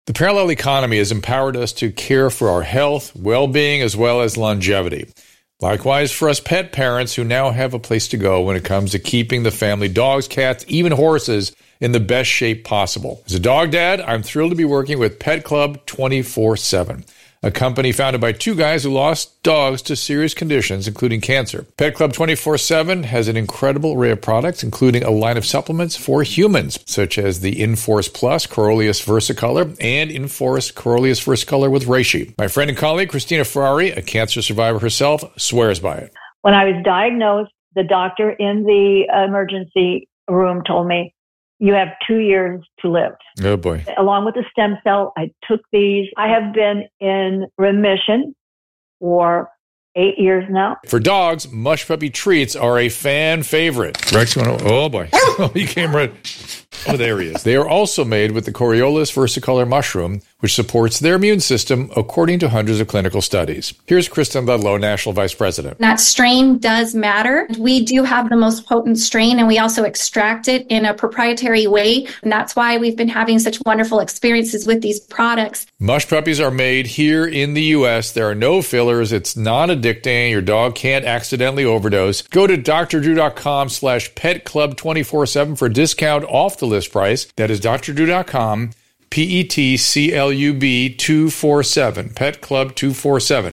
The parallel economy has empowered us to care for our health, well-being, as well as longevity. Likewise, for us pet parents who now have a place to go when it comes to keeping the family dogs, cats, even horses in the best shape possible. As a dog dad, I'm thrilled to be working with Pet Club 24/7, a company founded by two guys who lost dogs to serious conditions, including cancer. Pet Club 24/7 has an incredible array of products, including a line of supplements for humans, such as the Enforce Plus Corolius Versicolor and Enforce Corolius Versicolor with Reishi. My friend and colleague, Christina Ferrari, a cancer survivor herself, swears by it. When I was diagnosed, the doctor in the emergency room told me, you have 2 years to live. Oh, boy. Along with the stem cell, I took these. I have been in remission for 8 years now. For dogs, Mush Puppy treats are a fan favorite. Rex, oh, boy. Oh, he came right. Oh, there he is. They are also made with the Coriolis versicolor mushroom, which supports their immune system according to hundreds of clinical studies. Here's Kristen Ludlow, National Vice President. That strain does matter. We do have the most potent strain, and we also extract it in a proprietary way. And that's why we've been having such wonderful experiences with these products. Mush Puppies are made here in the U.S. There are no fillers. It's non-addicting. Your dog can't accidentally overdose. Go to drdrew.com/petclub247 for a discount off the list price. That is drdrew.com, PETCLUB 247, Pet Club 247.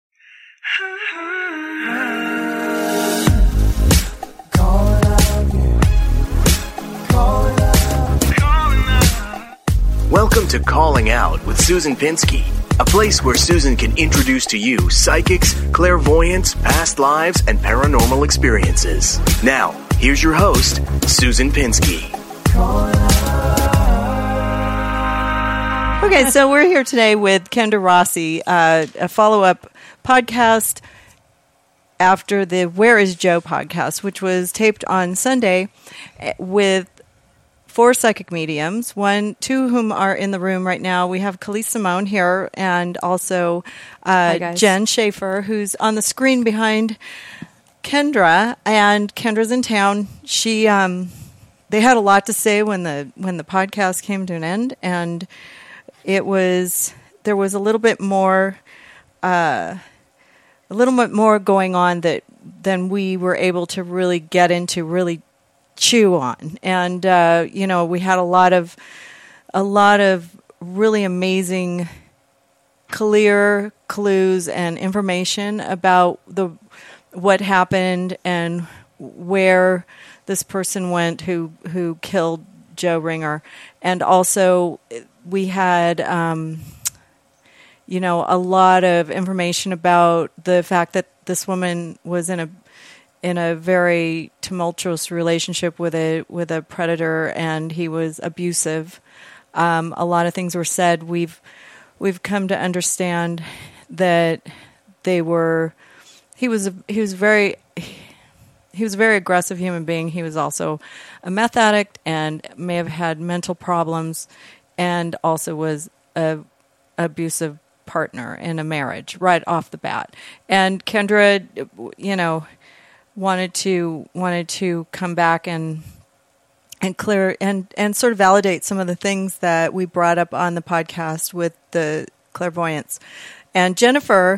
Welcome to Calling Out with Susan Pinsky, a place where Susan can introduce to you psychics, clairvoyants, past lives, and paranormal experiences. Now, here's your host, Susan Pinsky. Okay, so we're here today with Kendra Rossi, a follow-up podcast after the Where is Joe podcast, which was taped on Sunday with 4 psychic mediums, two whom are in the room right now. We have Khalees Simone here and also Jen Schaefer, who's on the screen behind Kendra, and Kendra's in town. They had a lot to say when the podcast came to an end, and there was a little bit more going on than we were able to really get into, really chew on. And we had a lot of really amazing, clear clues and information about what happened and where this person went who killed Joe Ringer. And also we had a lot of information about the fact that this woman was in a very tumultuous relationship with a predator, and he was abusive. A lot of things were said. We've come to understand that he was a very aggressive human being. He was also a meth addict and may have had mental problems, and also was a abusive partner in a marriage right off the bat. And Kendra, wanted to come back and clear and sort of validate some of the things that we brought up on the podcast with the clairvoyance. And Jennifer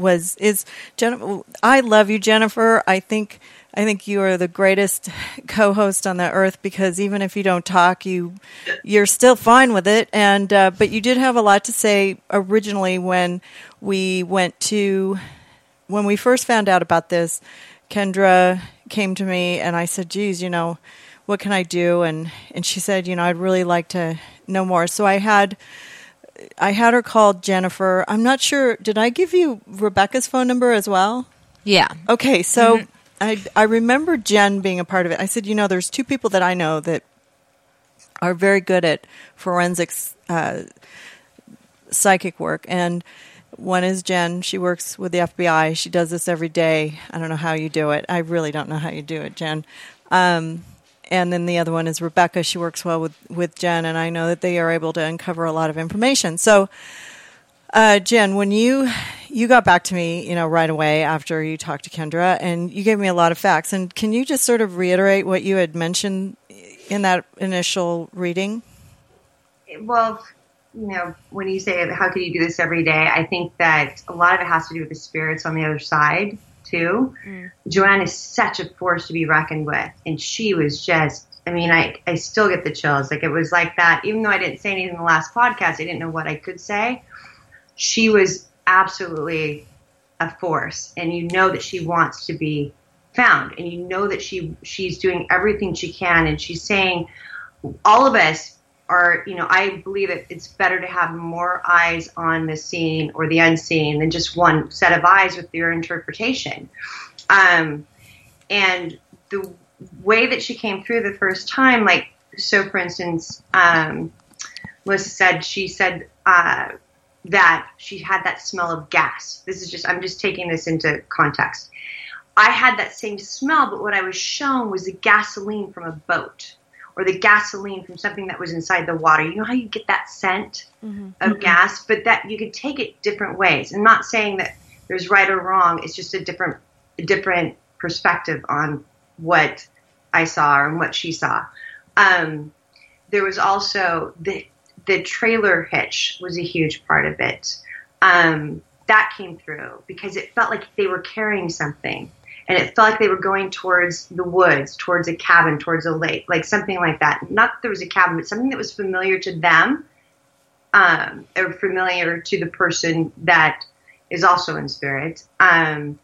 I love you, Jennifer. I think you are the greatest co-host on the earth, because even if you don't talk, you're still fine with it. And but you did have a lot to say originally when we first found out about this. Kendra came to me and I said, geez, what can I do? And she said, I'd really like to know more. So I had her call Jennifer. I'm not sure. Did I give you Rebecca's phone number as well? Yeah. Okay. So I remember Jen being a part of it. I said, there's 2 people that I know that are very good at forensics, psychic work. And one is Jen. She works with the FBI. She does this every day. I don't know how you do it. I really don't know how you do it, Jen. And then the other one is Rebecca. She works well with Jen, and I know that they are able to uncover a lot of information. So, Jen, when you got back to me, right away after you talked to Kendra, and you gave me a lot of facts. And can you just sort of reiterate what you had mentioned in that initial reading? Well, when you say, how could you do this every day? I think that a lot of it has to do with the spirits on the other side too. Joanne is such a force to be reckoned with. And she was just, I still get the chills. Like, it was like that, even though I didn't say anything in the last podcast, I didn't know what I could say. She was absolutely a force. And you know that she wants to be found. And you know that she's doing everything she can. And she's saying, all of us are, I believe that it's better to have more eyes on the seen or the unseen than just one set of eyes with your interpretation. And the way that she came through the first time, so for instance, Melissa said, that she had that smell of gas. I'm just taking this into context. I had that same smell, but what I was shown was the gasoline from a boat or the gasoline from something that was inside the water. You know how you get that scent of gas, but that you could take it different ways. I'm not saying that there's right or wrong. It's just a different perspective on what I saw and what she saw. There was also the trailer hitch was a huge part of it. That came through because it felt like they were carrying something. And it felt like they were going towards the woods, towards a cabin, towards a lake, like something like that. Not that there was a cabin, but something that was familiar to them, or familiar to the person that is also in spirit. It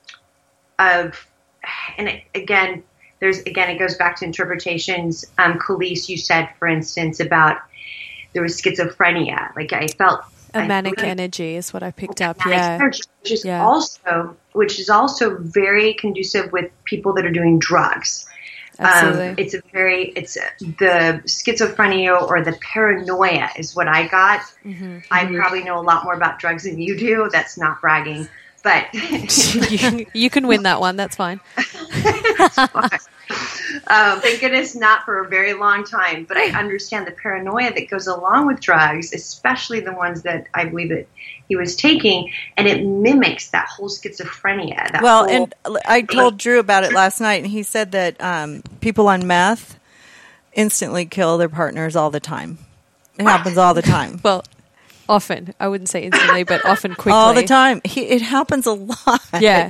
goes back to interpretations. Khalees, you said, for instance, about there was schizophrenia. Like, I felt manic energy is what I picked up. Energy, which is also very conducive with people that are doing drugs. Absolutely. It's the schizophrenia or the paranoia is what I got. I probably know a lot more about drugs than you do. That's not bragging, but you can win that one. That's fine. That's fine. Thank goodness not for a very long time, but I understand the paranoia that goes along with drugs, especially the ones that I believe that he was taking, and it mimics that whole schizophrenia. And I told Drew about it last night, and he said that people on meth instantly kill their partners all the time. It happens all the time. Well, often. I wouldn't say instantly, but often quickly. All the time. It happens a lot. Yeah.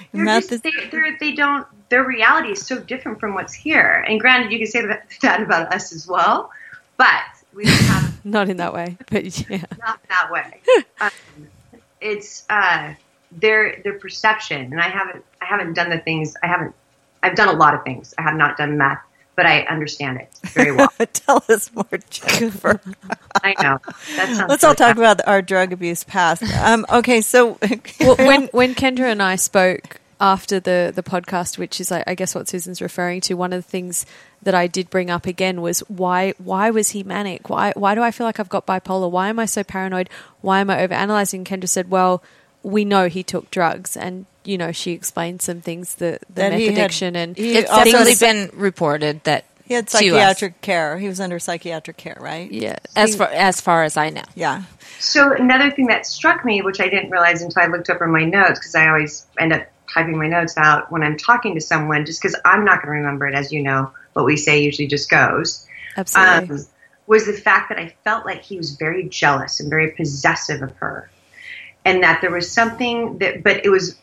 Their reality is so different from what's here. And granted, you can say that about us as well, but we don't have... Not in that way, but yeah. Not that way. It's their perception. And I haven't done the things, I've done a lot of things. I have not done meth, but I understand it very well. Tell us more, Jennifer. I know. Let's all talk about our drug abuse past. Okay, so... when Kendra and I spoke after the podcast, which is I guess what Susan's referring to, one of the things that I did bring up again was why was he manic? Why do I feel like I've got bipolar? Why am I so paranoid? Why am I overanalyzing? Kendra said, well, we know he took drugs, and she explained some things, the meth addiction, and it's definitely been reported that he had psychiatric care. He was under psychiatric care, right? Yeah, as far as I know. Yeah. So another thing that struck me, which I didn't realize until I looked over my notes, because I always end up typing my notes out when I'm talking to someone, just because I'm not going to remember it. As you know, what we say usually just goes. Absolutely. Was the fact that I felt like he was very jealous and very possessive of her, and that there was something that, but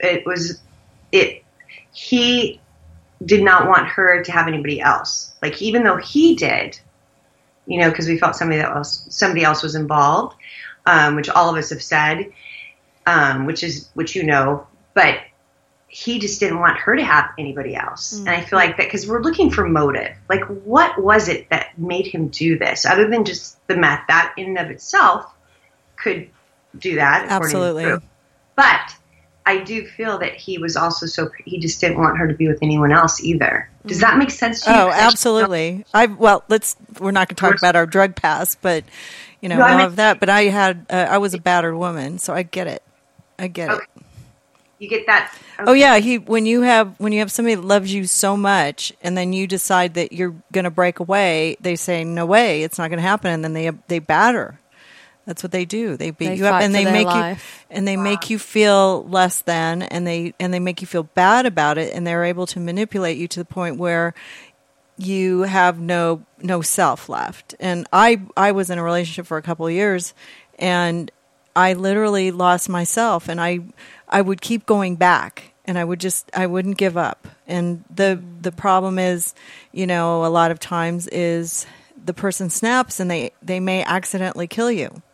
he did not want her to have anybody else. Like, even though he did, because we felt somebody else was involved, which all of us have said, which but he just didn't want her to have anybody else. And I feel like that, because we're looking for motive. Like, what was it that made him do this? Other than just the meth, that in and of itself could do that. Absolutely. But I do feel that he was also he just didn't want her to be with anyone else either. Does that make sense to you? Oh, absolutely. We're not going to talk about our drug past, but of that. But I was a battered woman, so I get it. Okay. You get that? Okay. Oh yeah, when you have somebody that loves you so much, and then you decide that you're going to break away, they say no way, it's not going to happen, and then they batter. That's what they do. They beat you up, and they make you feel less than, and they make you feel bad about it, and they're able to manipulate you to the point where you have no self left. And I was in a relationship for a couple of years, and I literally lost myself, and I would keep going back, and I wouldn't give up. And the problem is, a lot of times is the person snaps and they may accidentally kill you.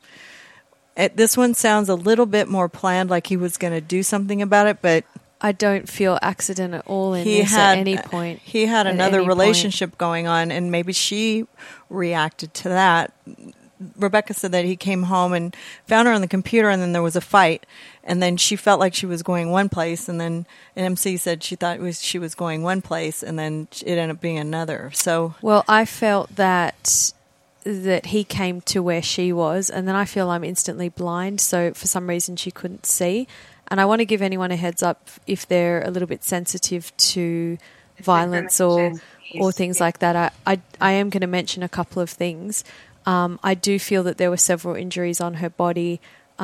This one sounds a little bit more planned, like he was going to do something about it, but I don't feel accident at all in this at any point. He had another relationship going on, and maybe she reacted to that. Rebecca said that he came home and found her on the computer, and then there was a fight, and then she felt like she was going one place, and then an MC said she thought she was going one place, and then it ended up being another. So, well, I felt that he came to where she was, and then I feel I'm instantly blind, so for some reason she couldn't see. And I want to give anyone a heads up if they're a little bit sensitive to violence or things like that. I am going to mention a couple of things. I do feel that there were several injuries on her body.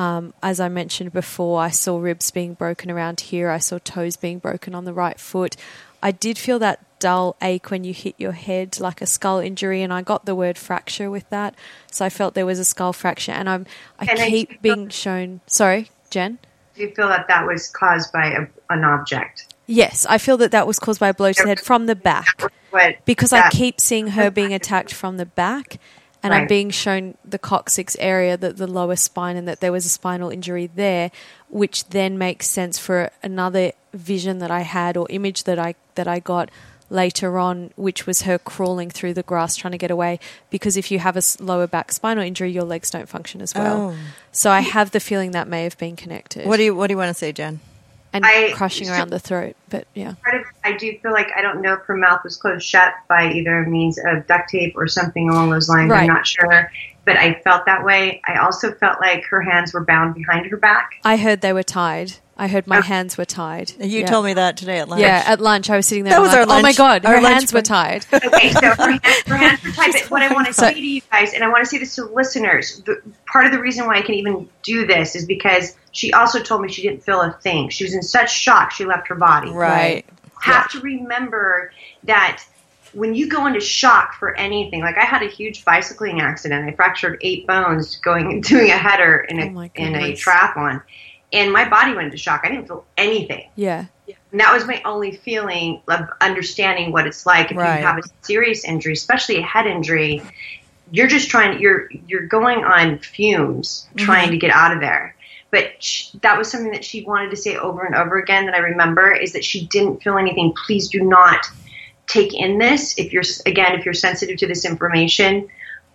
As I mentioned before, I saw ribs being broken around here. I saw toes being broken on the right foot. I did feel that dull ache when you hit your head, like a skull injury, and I got the word fracture with that. So I felt there was a skull fracture, and I keep being shown. Sorry, Jen? Do you feel that was caused by an object? Yes, I feel that was caused by a blow to the head from the back, because I keep seeing her being attacked from the back. And I'm being shown the coccyx area, the lower spine, and that there was a spinal injury there, which then makes sense for another vision that I had or image that I got later on, which was her crawling through the grass trying to get away. Because if you have a lower back spinal injury, your legs don't function as well. Oh. So I have the feeling that may have been connected. What do you want to say, Jen? And crushing around the throat, but yeah. I do feel like I don't know if her mouth was closed shut by either means of duct tape or something along those lines. Right. I'm not sure, but I felt that way. I also felt like her hands were bound behind her back. I heard they were tied. I heard my hands were tied. You told me that today at lunch. Yeah, at lunch I was sitting there. That was our lunch. Oh my God, her hands were tied. Okay, so her hands were tied. But what I want to say to you guys, and I want to say this to the listeners, part of the reason why I can even do this is because she also told me she didn't feel a thing. She was in such shock she left her body. Right. Have to remember that when you go into shock for anything, like I had a huge bicycling accident. I fractured 8 bones doing a header in a triathlon. And my body went into shock. I didn't feel anything. Yeah. And that was my only feeling of understanding what it's like if you have a serious injury, especially a head injury. You're just you're going on fumes trying to get out of there. But that was something that she wanted to say over and over again that I remember, is that she didn't feel anything. Please do not take in this if you're sensitive to this information.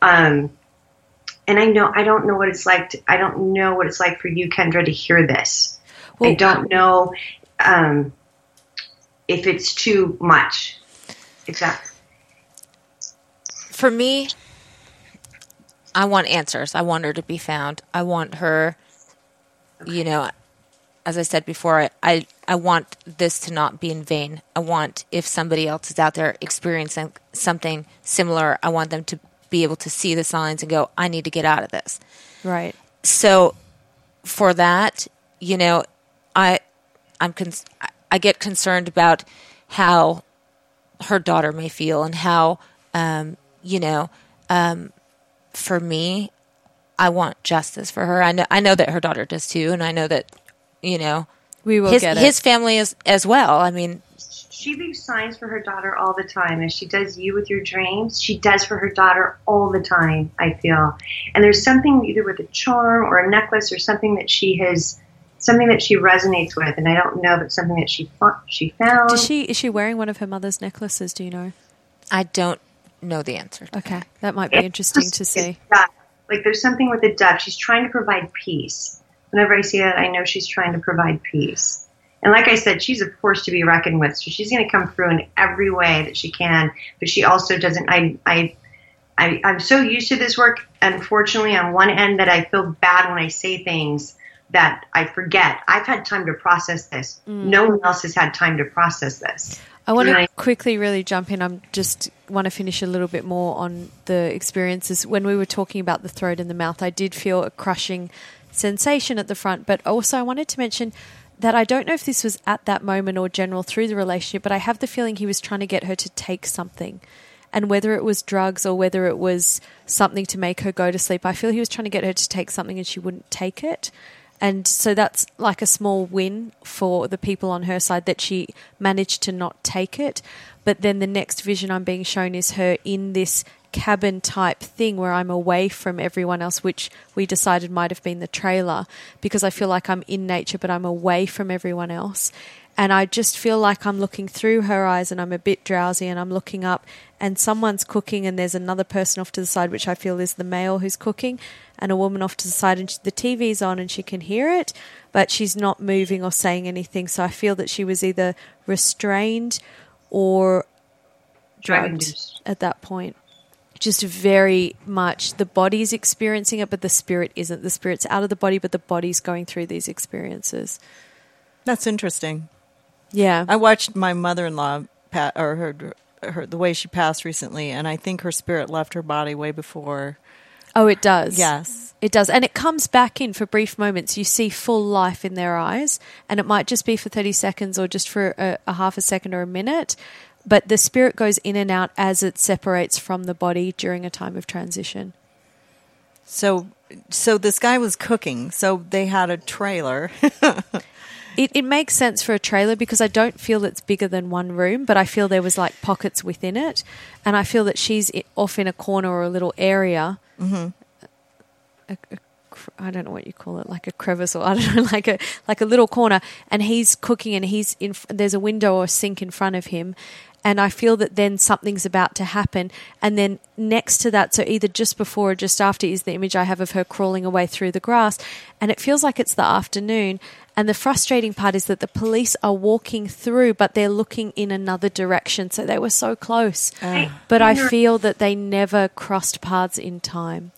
And I don't know what it's like. I don't know what it's like for you, Kendra, to hear this. Well, I don't know if it's too much. Exactly. For me, I want answers. I want her to be found. I want her, as I said before, I want this to not be in vain. I want, if somebody else is out there experiencing something similar, I want them to be able to see the signs and go, I need to get out of this. Right. So for that, I get concerned about how her daughter may feel and how, for me, I want justice for her. I know that her daughter does too. And I know that, we will get it. His family is as well. I mean, she leaves signs for her daughter all the time. As she does you with your dreams, she does for her daughter all the time, I feel. And there's something either with a charm or a necklace or something that she resonates with. And I don't know if it's something that she found. Is she wearing one of her mother's necklaces? Do you know? I don't know the answer. Okay. That might be interesting to see. Like there's something with the dove. She's trying to provide peace. Whenever I see that, I know she's trying to provide peace. And like I said, she's a force to be reckoned with. So she's going to come through in every way that she can. But she also doesn't. I'm so used to this work, unfortunately, on one end that I feel bad when I say things that I forget. I've had time to process this. No one else has had time to process this. I want to quickly really jump in. I just want to finish a little bit more on the experiences. When we were talking about the throat and the mouth, I did feel a crushing sensation at the front. But also I wanted to mention that I don't know if this was at that moment or general through the relationship, but I have the feeling he was trying to get her to take something. And whether it was drugs or whether it was something to make her go to sleep, I feel he was trying to get her to take something and she wouldn't take it. And so that's like a small win for the people on her side that she managed to not take it. But then the next vision I'm being shown is her in this cabin type thing where I'm away from everyone else, which we decided might have been the trailer, because I feel like I'm in nature but I'm away from everyone else. And I just feel like I'm looking through her eyes and I'm a bit drowsy and I'm looking up and someone's cooking and there's another person off to the side, which I feel is the male who's cooking, and a woman off to the side, and the TV's on and she can hear it, but she's not moving or saying anything. So I feel that she was either restrained or drugged at that point. Just very much the body's experiencing it, but the spirit isn't. The spirit's out of the body, but the body's going through these experiences. That's interesting. Yeah. I watched my mother-in-law, her the way she passed recently, and I think her spirit left her body way before. Oh, it does. Yes. It does. And it comes back in for brief moments. You see full life in their eyes, and it might just be for 30 seconds or just for a half a second or a minute, but the spirit goes in and out as it separates from the body during a time of transition. So this guy was cooking, so they had a trailer. It makes sense for a trailer because I don't feel it's bigger than one room, but I feel there was like pockets within it, and I feel that she's off in a corner or a little area. Mm-hmm. I don't know what you call it, like a crevice or I don't know, like a little corner, and he's cooking and there's a window or a sink in front of him, and I feel that then something's about to happen, and then next to that, so either just before or just after, is the image I have of her crawling away through the grass, and it feels like it's the afternoon. And the frustrating part is that the police are walking through, but they're looking in another direction. So they were so close. But I feel that they never crossed paths in time.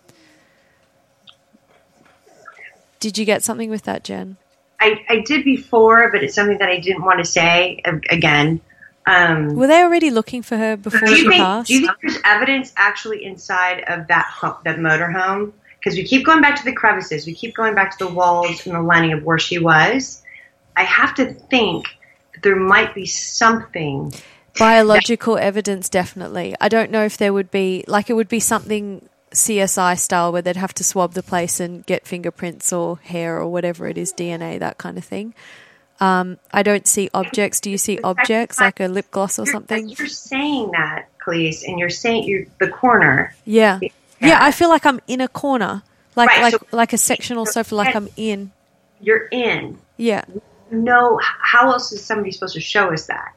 Did you get something with that, Jen? I did before, but it's something that I didn't want to say again. Were they already looking for her before she passed? Do you think there's evidence actually inside of that motorhome? Because we keep going back to the crevices, we keep going back to the walls and the lining of where she was. I have to think that there might be something. Biological evidence, definitely. I don't know if there would be, like it would be something CSI style where they'd have to swab the place and get fingerprints or hair or whatever it is, DNA, that kind of thing. I don't see objects. Do you see objects like a lip gloss or something? You're saying that, Khalees, and you're saying the corner. Yeah. Yeah, I feel like I'm in a corner, like a sectional sofa, like I'm in. You're in. Yeah. No, how else is somebody supposed to show us that?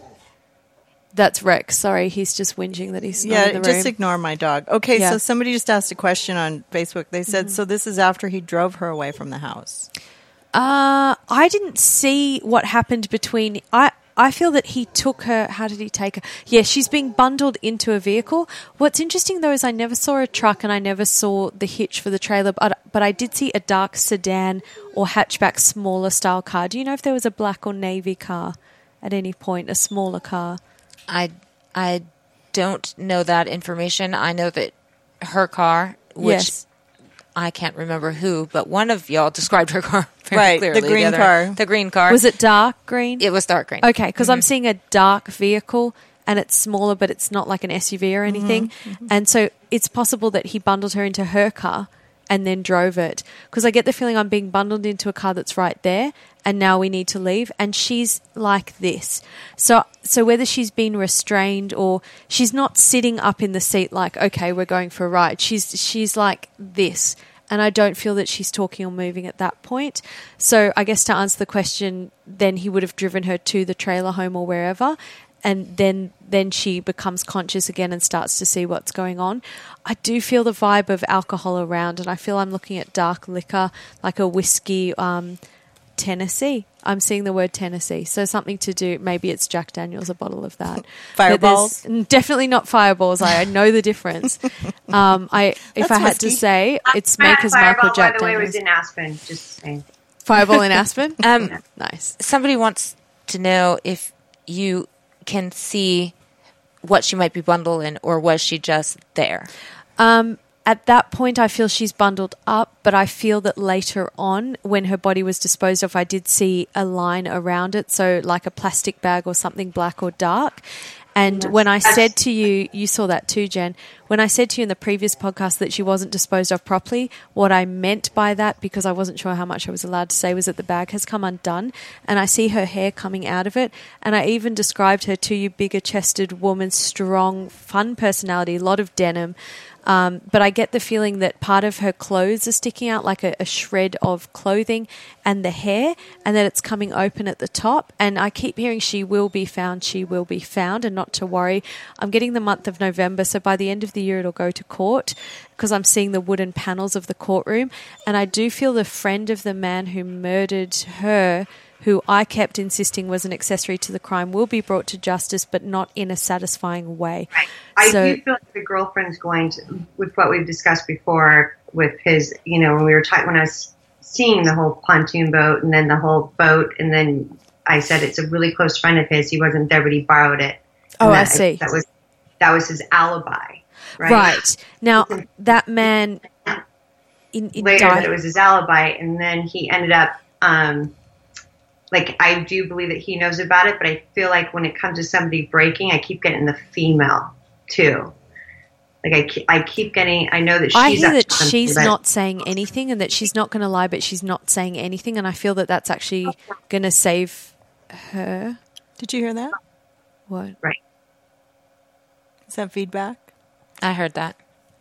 That's Rex. Sorry, he's just whinging that he's not in the room. Just ignore my dog. Okay, so somebody just asked a question on Facebook. They said, so this is after he drove her away from the house. I didn't see what happened between... I feel that he took her... How did he take her? Yeah, she's being bundled into a vehicle. What's interesting, though, is I never saw a truck and I never saw the hitch for the trailer, but I did see a dark sedan or hatchback smaller style car. Do you know if there was a black or navy car at any point, a smaller car? I don't know that information. I know that her car, which I can't remember who, but one of y'all described her car very clearly. The green car. The green car. Was it dark green? It was dark green. Okay, because I'm seeing a dark vehicle and it's smaller, but it's not like an SUV or anything. Mm-hmm. And so it's possible that he bundled her into her car and then drove it. Because I get the feeling I'm being bundled into a car that's right there and now we need to leave. And she's like this. So whether she's been restrained or she's not sitting up in the seat like, okay, we're going for a ride. She's like this. And I don't feel that she's talking or moving at that point. So I guess to answer the question, then he would have driven her to the trailer home or wherever. And then she becomes conscious again and starts to see what's going on. I do feel the vibe of alcohol around, and I feel I'm looking at dark liquor, like a whiskey, Tennessee. I'm seeing the word Tennessee. So something to do, maybe it's Jack Daniels, a bottle of that. Fireballs? Definitely not Fireballs. I know the difference. If I had to say, it's Maker's Mark or Jack Daniels. By the way, it was in Aspen, just saying. Fireball in Aspen? Nice. Somebody wants to know if you can see what she might be bundled in, or was she just there? At that point, I feel she's bundled up, but I feel that later on, when her body was disposed of, I did see a line around it, so like a plastic bag or something black or dark. And Yes. when I said to you, you saw that too, Jen, when I said to you in the previous podcast that she wasn't disposed of properly, what I meant by that, because I wasn't sure how much I was allowed to say, was that the bag has come undone and I see her hair coming out of it. And I even described her to you, bigger chested woman, strong, fun personality, a lot of denim. But I get the feeling that part of her clothes are sticking out, like a shred of clothing and the hair, and that it's coming open at the top. And I keep hearing she will be found, and not to worry. I'm getting the month of November, so by the end of the year it'll go to court, because I'm seeing the wooden panels of the courtroom. And I do feel the friend of the man who murdered her, who I kept insisting was an accessory to the crime, will be brought to justice, but not in a satisfying way. Right. I do feel like the girlfriend's going to, with what we've discussed before, with his, when we were talking, when I was seeing the whole pontoon boat and then the whole boat, and then I said it's a really close friend of his. He wasn't there, but he borrowed it. Oh, I see. That was his alibi, right? Right. Now, that man later that it was his alibi, and then he ended up. I do believe that he knows about it, but I feel like when it comes to somebody breaking, I keep getting the female too. I keep getting. I know that she's. I hear that she's not saying anything, and that she's not going to lie, but she's not saying anything, and I feel that that's actually going to save her. Did you hear that? What? Right. Is that feedback? I heard that.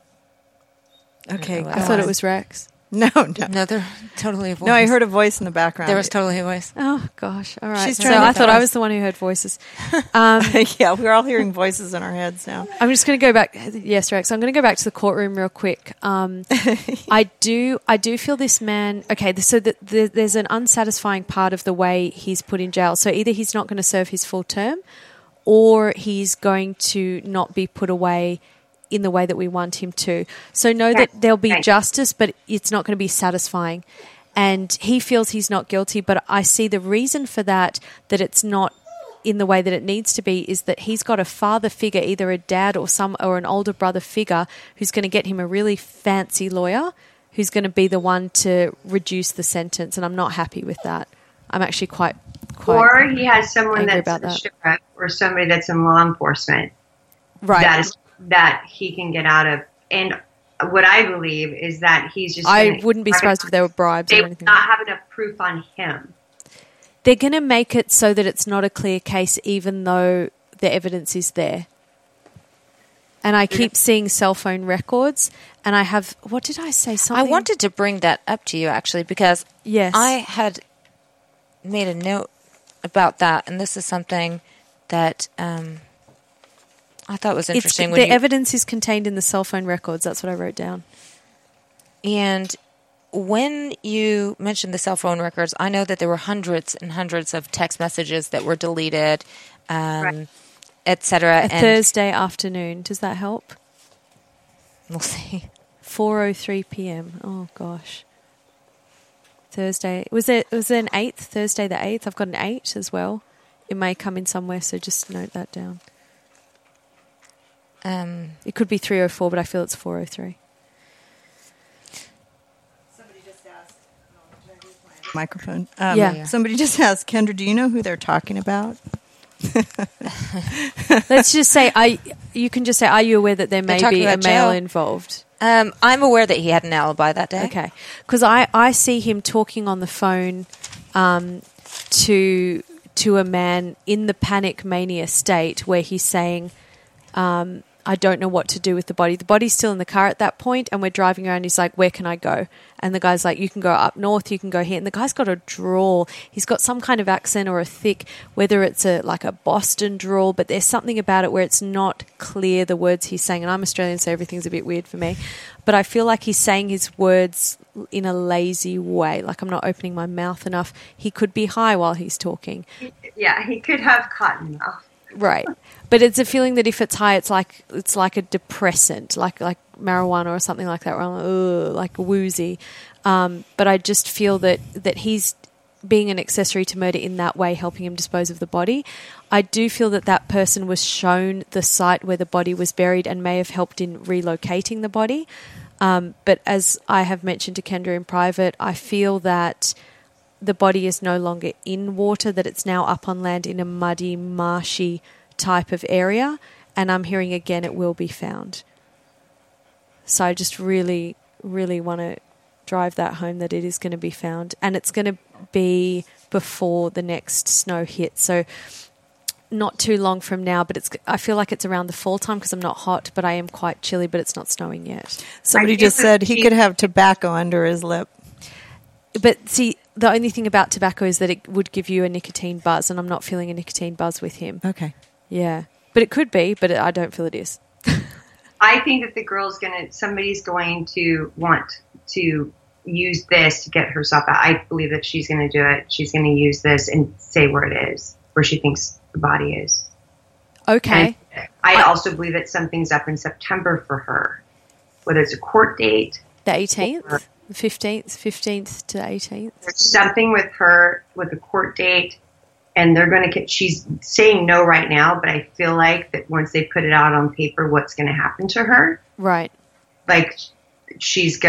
Okay, I thought it was Rex. No, they're totally a voice. No, I heard a voice in the background. There was totally a voice. Oh gosh! All right. She's So trying to I thought tell I us. was the one who heard voices. Yeah, we're all hearing voices in our heads now. I'm just going to go back. Yes, Rex. I'm going to go back to the courtroom real quick. I do feel this man. Okay, so there's an unsatisfying part of the way he's put in jail. So either he's not going to serve his full term, or he's going to not be put away in the way that we want him to. So know that there'll be justice, but it's not going to be satisfying. And he feels he's not guilty, but I see the reason for that it's not in the way that it needs to be, is that he's got a father figure, either a dad or an older brother figure, who's going to get him a really fancy lawyer who's going to be the one to reduce the sentence. And I'm not happy with that. I'm actually quite or he has someone angry that's about a that. sheriff or somebody that's in law enforcement. Right. That he can get out of. And what I believe is that he's just. I wouldn't be surprised if there were bribes they or would anything. not have enough proof on him. They're going to make it so that it's not a clear case, even though the evidence is there. And I keep seeing cell phone records, and I have. What did I say? Something. I wanted to bring that up to you, actually, because yes, I had made a note about that, and this is something that I thought was interesting. The evidence is contained in the cell phone records. That's what I wrote down. And when you mentioned the cell phone records, I know that there were hundreds and hundreds of text messages that were deleted, etc. Thursday afternoon. Does that help? We'll see. 4:03 p.m. Oh gosh. Thursday. Was there an 8th? Thursday the 8th? I've got an 8 as well. It may come in somewhere, so just note that down. It could be 3:04, but I feel it's 4:03. Somebody just asked. Microphone. Yeah. Somebody just asked, Kendra, do you know who they're talking about? Let's just say, you can just say, are you aware that there may be a male jail. involved? I'm aware that he had an alibi that day. Okay. Because I see him talking on the phone to a man in the panic mania state where he's saying, I don't know what to do with the body. The body's still in the car at that point, and we're driving around. He's like, where can I go? And the guy's like, you can go up north, you can go here. And the guy's got a drawl. He's got some kind of accent or a thick, whether it's like a Boston drawl, but there's something about it where it's not clear the words he's saying. And I'm Australian, so everything's a bit weird for me. But I feel like he's saying his words in a lazy way, like I'm not opening my mouth enough. He could be high while he's talking. Yeah, he could have cotton mouth. Right. But it's a feeling that if it's high, it's like a depressant, like marijuana or something like that, where I'm like woozy. But I just feel that he's being an accessory to murder in that way, helping him dispose of the body. I do feel that person was shown the site where the body was buried and may have helped in relocating the body. But as I have mentioned to Kendra in private, I feel that the body is no longer in water, that it's now up on land in a muddy, marshy type of area, and I'm hearing again it will be found. So I just really, really want to drive that home that it is going to be found, and it's going to be before the next snow hits. So not too long from now, but I feel like it's around the fall time because I'm not hot, but I am quite chilly, but it's not snowing yet. Somebody just said he could have tobacco under his lip. But see, the only thing about tobacco is that it would give you a nicotine buzz, and I'm not feeling a nicotine buzz with him. Okay. Yeah. But it could be, but I don't feel it is. I think that somebody's going to want to use this to get herself out. I believe that she's going to do it. She's going to use this and say where it is, where she thinks the body is. Okay. And I also believe that something's up in September for her, whether it's a court date. The 18th? The 15th to 18th? There's something with her with a court date, and they're going to she's saying no right now, but I feel like that once they put it out on paper, what's going to happen to her? Right. Like he's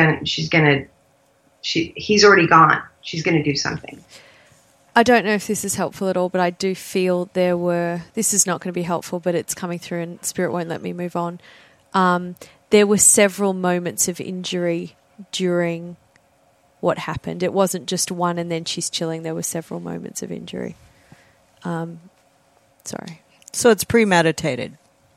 already gone. She's going to do something. I don't know if this is helpful at all, but I do feel this is not going to be helpful, but it's coming through and Spirit won't let me move on. There were several moments of injury during what happened. It wasn't just one and then she's chilling. There were several moments of injury. Sorry. So it's premeditated.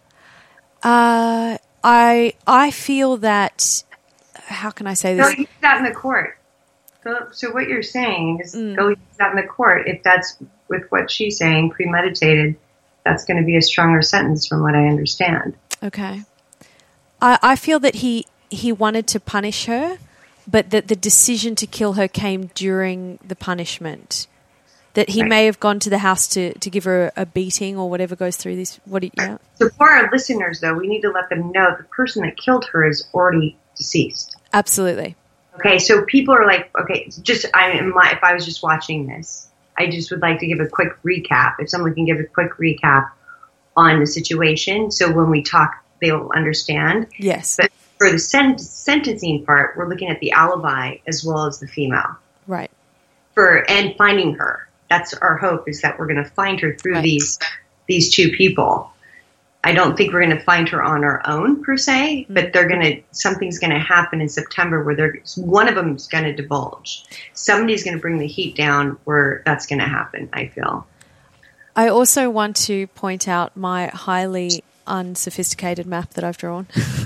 I feel that, how can I say this? Go use that in the court. So what you're saying is go use that in the court. If that's with what she's saying, premeditated, that's going to be a stronger sentence from what I understand. Okay. I feel that he wanted to punish her, but that the decision to kill her came during the punishment. That he may have gone to the house to give her a beating or whatever goes through this. So for our listeners, though, we need to let them know the person that killed her is already deceased. Absolutely. Okay, so people are like, okay, if I was just watching this, I just would like to give a quick recap. If someone can give a quick recap on the situation, so when we talk, they'll understand. Yes. But for the sentencing part, we're looking at the alibi as well as the female. Right. And finding her. That's our hope, is that we're going to find her through these two people. I don't think we're going to find her on our own per se, but something's going to happen in September where one of them is going to divulge. Somebody's going to bring the heat down where that's going to happen, I feel. I also want to point out my highly unsophisticated map that I've drawn.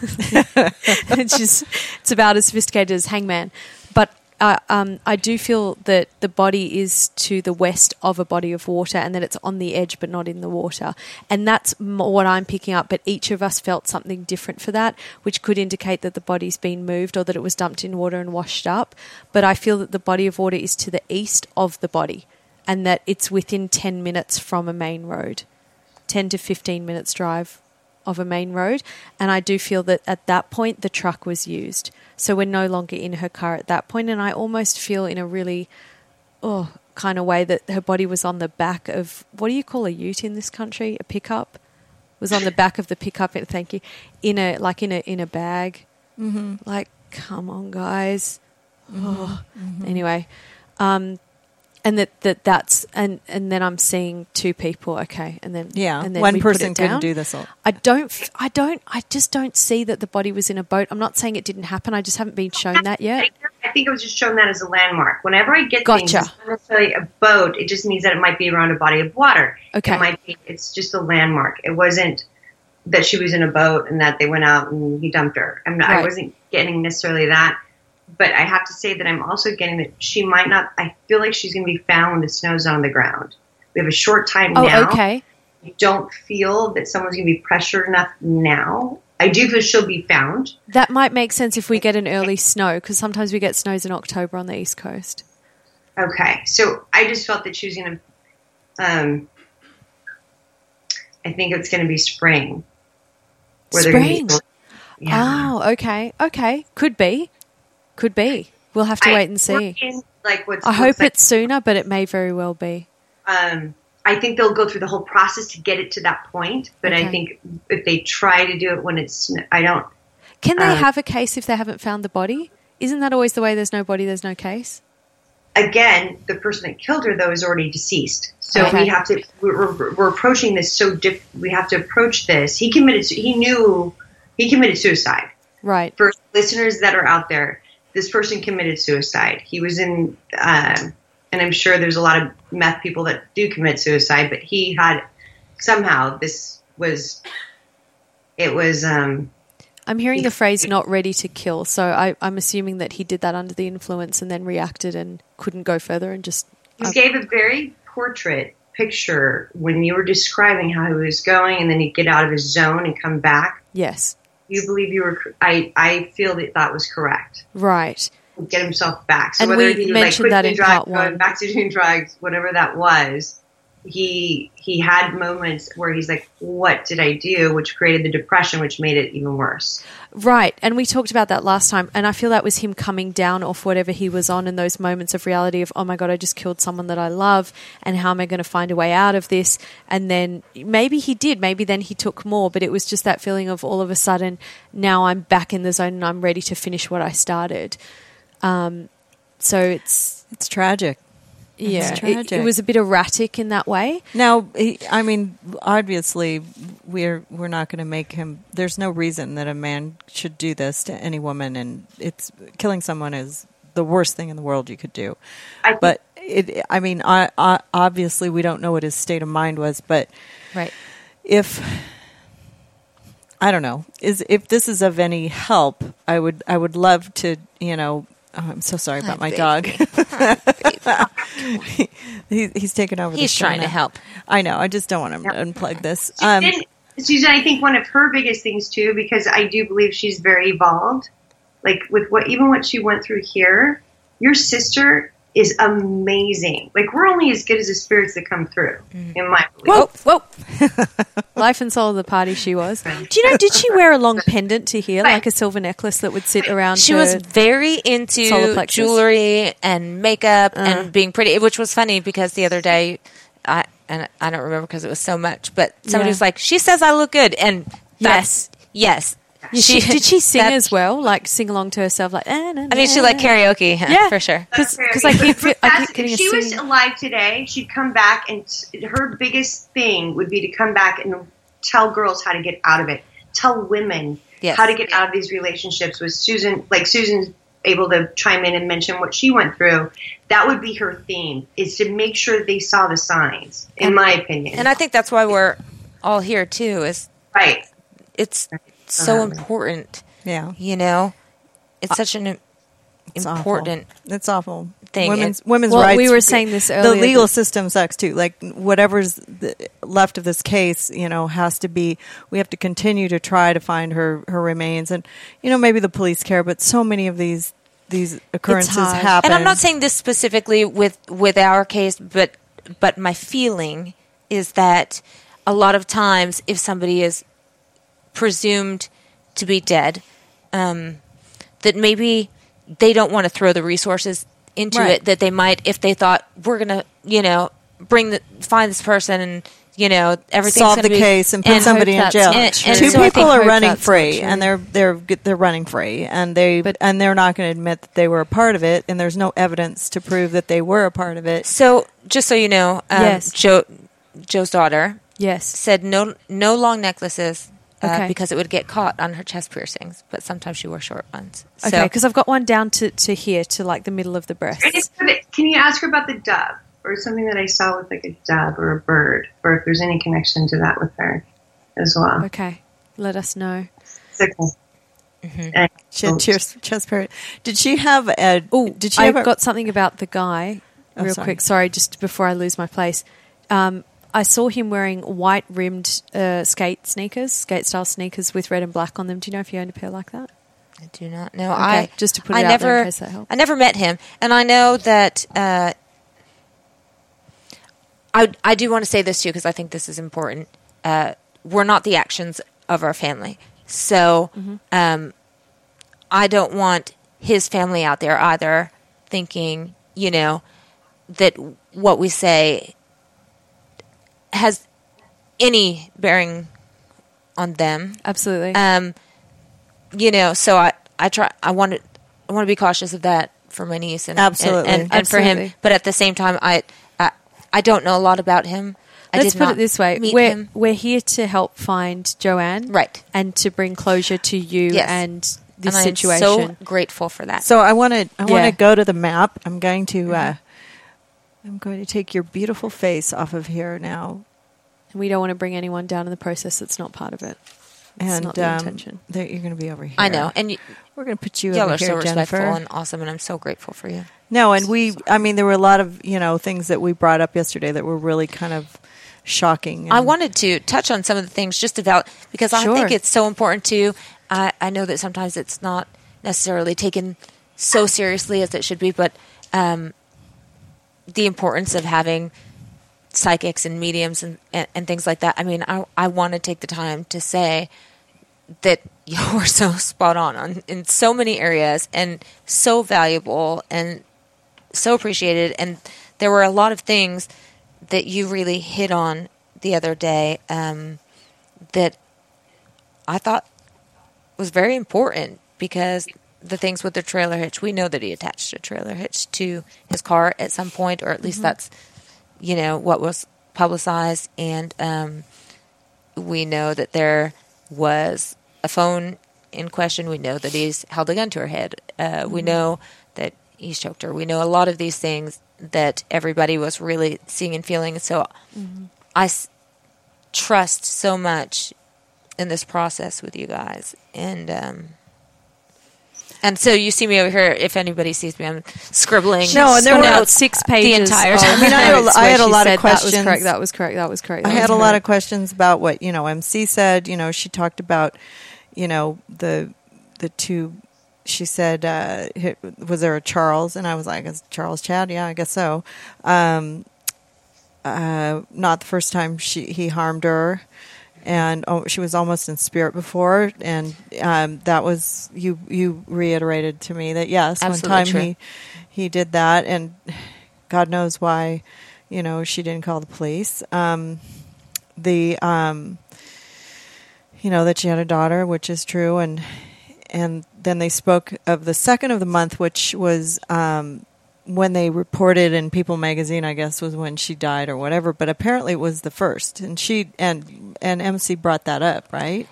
It's about as sophisticated as Hangman. But I do feel that the body is to the west of a body of water and that it's on the edge but not in the water. And that's what I'm picking up, but each of us felt something different for that, which could indicate that the body's been moved or that it was dumped in water and washed up. But I feel that the body of water is to the east of the body and that it's within 10 minutes from a main road, 10 to 15 minutes drive of a main road. And I do feel that at that point the truck was used. So we're no longer in her car at that point, and I almost feel in a really kind of way that her body was on the back of, what do you call a ute in this country? A pickup? Was on the back of the pickup, thank you, in a bag. Mm-hmm. Like, come on, guys. Mm-hmm. Anyway, and that's and then I'm seeing two people, okay, and then one person couldn't do this all. I just don't see that the body was in a boat. I'm not saying it didn't happen. I just haven't been shown that yet. I think it was just shown that as a landmark. Whenever I get things, it's not necessarily a boat. It just means that it might be around a body of water. Okay, it's just a landmark. It wasn't that she was in a boat and that they went out and he dumped her. I wasn't getting necessarily that. But I have to say that I'm also getting that she might not. I feel like she's going to be found when the snow's on the ground. We have a short time now. Oh, okay. I don't feel that someone's going to be pressured enough now. I do feel she'll be found. That might make sense if we get an early snow, because sometimes we get snows in October on the East Coast. Okay. So I just felt that she was going to, I think it's going to be spring. Spring? Oh, okay. Okay. Could be. We'll have to wait and see. I hope it's sooner, but it may very well be. I think they'll go through the whole process to get it to that point, but I think if they try to do it when it's, I don't. Can they have a case if they haven't found the body? Isn't that always the way? There's no body, there's no case? again, the person that killed her though is already deceased. So Okay. we have to, we're approaching this we have to approach this. He knew he committed suicide. Right. For listeners that are out there, this person committed suicide. He was in, and I'm sure there's a lot of meth people that do commit suicide, but he had somehow I'm hearing the phrase "not ready to kill," so I'm assuming that he did that under the influence and then reacted and couldn't go further and just. You gave a very portrait picture when you were describing how he was going, and then he'd get out of his zone and come back. Yes. You believe you were? I feel that was correct. Right. Get himself back. So And whether we he mentioned that in part one. going back to doing drugs, whatever that was, he had moments where he's like, "What did I do?" Which created the depression, which made it even worse. Right. And we talked about that last time. And I feel that was him coming down off whatever he was on in those moments of reality of, oh my God, I just killed someone that I love. And how am I going to find a way out of this? And then maybe he did. Maybe then he took more. But it was just that feeling of all of a sudden, now I'm back in the zone and I'm ready to finish what I started. So it's tragic. Yeah, It's tragic. it was a bit erratic in that way. Now, I mean, obviously, we're not going to make him. There's no reason that a man should do this to any woman, and killing someone is the worst thing in the world you could do. But obviously, we don't know what his state of mind was. But right, I don't know, if this is of any help, I would love to, I'm so sorry about my dog. He's taken over. He's trying to help. I know. I just don't want him to unplug this. Susan, I think one of her biggest things too, because I do believe she's very evolved. Like with what she went through here, your sister is amazing. Like we're only as good as the spirits that come through. In my belief. Whoa! Life and soul of the party she was. Do you know? Did she wear a long pendant to here, like a silver necklace that would sit around? She was very into jewelry and makeup and being pretty, which was funny because the other day, I don't remember because it was so much, but somebody was like, "She says I look good," and yes. Did she sing as well? Like sing along to herself? Like, I mean, she like karaoke, for sure. Because I keep getting if she was alive today, she'd come back, and her biggest thing would be to come back and tell girls how to get out of it. Tell women how to get out of these relationships. With Susan, like Susan's able to chime in and mention what she went through. That would be her theme: is to make sure that they saw the signs. In my opinion, and I think that's why we're all here too. Is right. It's so important. Yeah. It's such an important It's awful thing. Women's rights. We were saying this earlier. The legal system sucks too. Like whatever's left of this case, has to be. We have to continue to try to find her remains, and maybe the police care, but so many of these occurrences happen. And I'm not saying this specifically with our case, but my feeling is that a lot of times, if somebody is presumed to be dead, that maybe they don't want to throw the resources into it that they might if they thought we're gonna find this person and everything's solve the gonna case and put somebody in jail. And Two so people are running free, and they're running free, and they're not going to admit that they were a part of it, and there's no evidence to prove that they were a part of it. So just so you know, Joe's daughter said no long necklaces. Because it would get caught on her chest piercings, but sometimes she wore short ones. Okay, because I've got one down to here, to like the middle of the breast. Can you ask her about the dove, or something that I saw with like a dove or a bird, or if there's any connection to that with her as well? Okay, let us know. She had chest period. Did she have a? Did she? I've got something about the guy. Real quick, sorry, just before I lose my place. I saw him wearing white rimmed skate style sneakers with red and black on them. Do you know if he owned a pair like that? I do not know. Okay, just to put it out there in case that helps. I never met him, and I know that. I do want to say this too because I think this is important. We're not the actions of our family, so I don't want his family out there either thinking, that what we say has any bearing on them. Absolutely. So I want to be cautious of that for my niece and Absolutely. and for him. Absolutely. But at the same time, I don't know a lot about him. Let's did put not it this way: meet we're him. we're here to help find Joanne, Right. and to bring closure to you Yes. and this and situation. I'm so grateful for that. So I want to Yeah. go to the map. I'm going to take your beautiful face off of here now, And we don't want to bring anyone down in the process that's not part of it. It's and not the intention. you're going to be over here. I know, and We're going to put you y'all over are so here, respectful Jennifer. and awesome, and I'm so grateful for you. No, and there were a lot of, things that we brought up yesterday that were really kind of shocking. I and- wanted to touch on some of the things just about because I Sure. think it's so important too. I know that sometimes it's not necessarily taken so seriously as it should be, but the importance of having psychics and mediums and things like that. I mean, I want to take the time to say that you were so spot on in so many areas and so valuable and so appreciated. And there were a lot of things that you really hit on the other day that I thought was very important, because the things with the trailer hitch, we know that he attached a trailer hitch to his car at some point, or at least that's, what was publicized. And we know that there was a phone in question. We know that he's held a gun to her head. We know that he's choked her. We know a lot of these things that everybody was really seeing and feeling. So I trust so much in this process with you guys. And so you see me over here. If anybody sees me, I'm scribbling. No, and there were About 6 pages. the entire of time. I mean, I had a- notes I where had a she lot of said, questions. That was correct. I had a lot of questions about what MC said. She talked about the two. She said, "Was there a Charles?" And I was like, "Is Charles Chad?" Yeah, I guess so. Not the first time he harmed her, and she was almost in spirit before. And that was you reiterated to me that yes, Absolutely one time true. he did that, and God knows why. She didn't call the police. That she had a daughter, which is true, and then they spoke of the second of the month, which was when they reported in People magazine, I guess, was when she died or whatever. But apparently it was the first, and she and MC brought that up, right?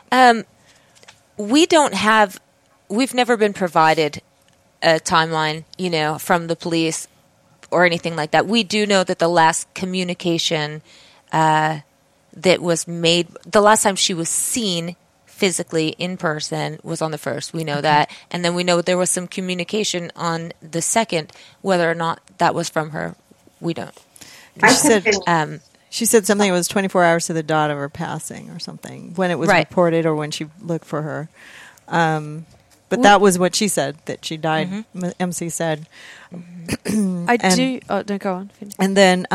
We've never been provided a timeline, from the police or anything like that. We do know that the last communication that was made, the last time she was seen physically in person was on the 1st. We know that. And then we know there was some communication on the 2nd. Whether or not that was from her, we don't. She said something. It was 24 hours to the dot of her passing, or something, when it was Right. reported or when she looked for her. But that was what she said, that she died. MC said. I do. Oh, don't go on. Finish. And then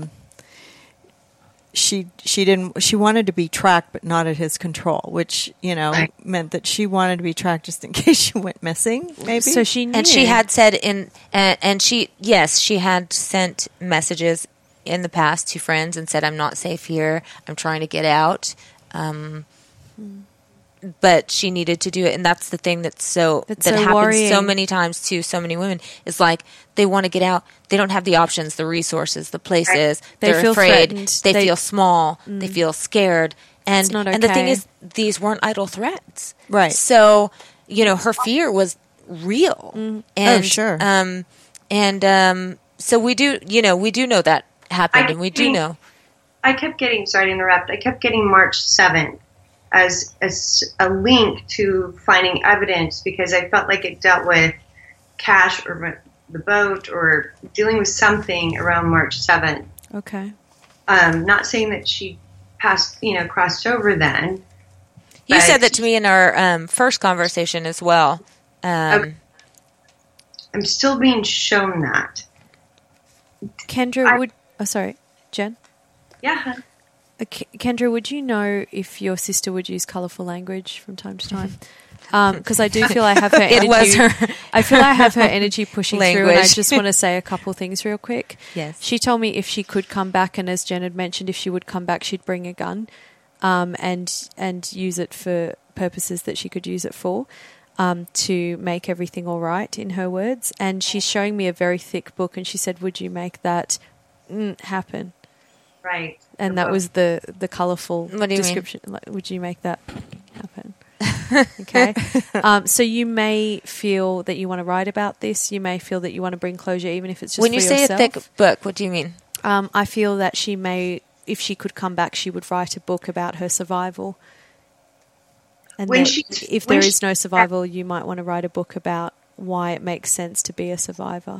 she wanted to be tracked, but not at his control, which meant that she wanted to be tracked just in case she went missing. Maybe So she knew. And she had said she had sent messages in the past to friends and said, "I'm not safe here. I'm trying to get out." But she needed to do it, and that's the thing that so happens worrying. so many times to so many women. Is like they want to get out, they don't have the options, the resources, the places. They They're feel afraid. threatened. They They- feel small. They feel scared. And It's not and the thing okay. is, these weren't idle threats, Right. So her fear was real. And, sure. So we do know that happened, and we do know. I kept getting, sorry to interrupt, I kept getting March 7th as a link to finding evidence, because I felt like it dealt with cash or the boat or dealing with something around March 7th. Okay. Not saying that she crossed over then. You but- said that to me in our first conversation as well. I'm still being shown that. Kendra, sorry, Jen? Yeah. Kendra, would you know if your sister would use colourful language from time to time? Because I do feel I have her energy. It was her I feel I have her energy pushing through, and I language. just want to say a couple things real quick. Yes. She told me if she could come back, and as Jen had mentioned, if she would come back, she'd bring a gun and use it for purposes that she could use it for. to make everything all right, in her words. And she's showing me a very thick book, and she said, would you make that happen? Right. And that was the colourful What do you description. Like, would you make that happen? Okay. So you may feel that you want to write about this. You may feel that you want to bring closure, even if it's just When for you say yourself. a thick book, what do you mean? I feel that she may, if she could come back, she would write a book about her survival. And When that she- if when there she- is no survival, you might want to write a book about why it makes sense to be a survivor.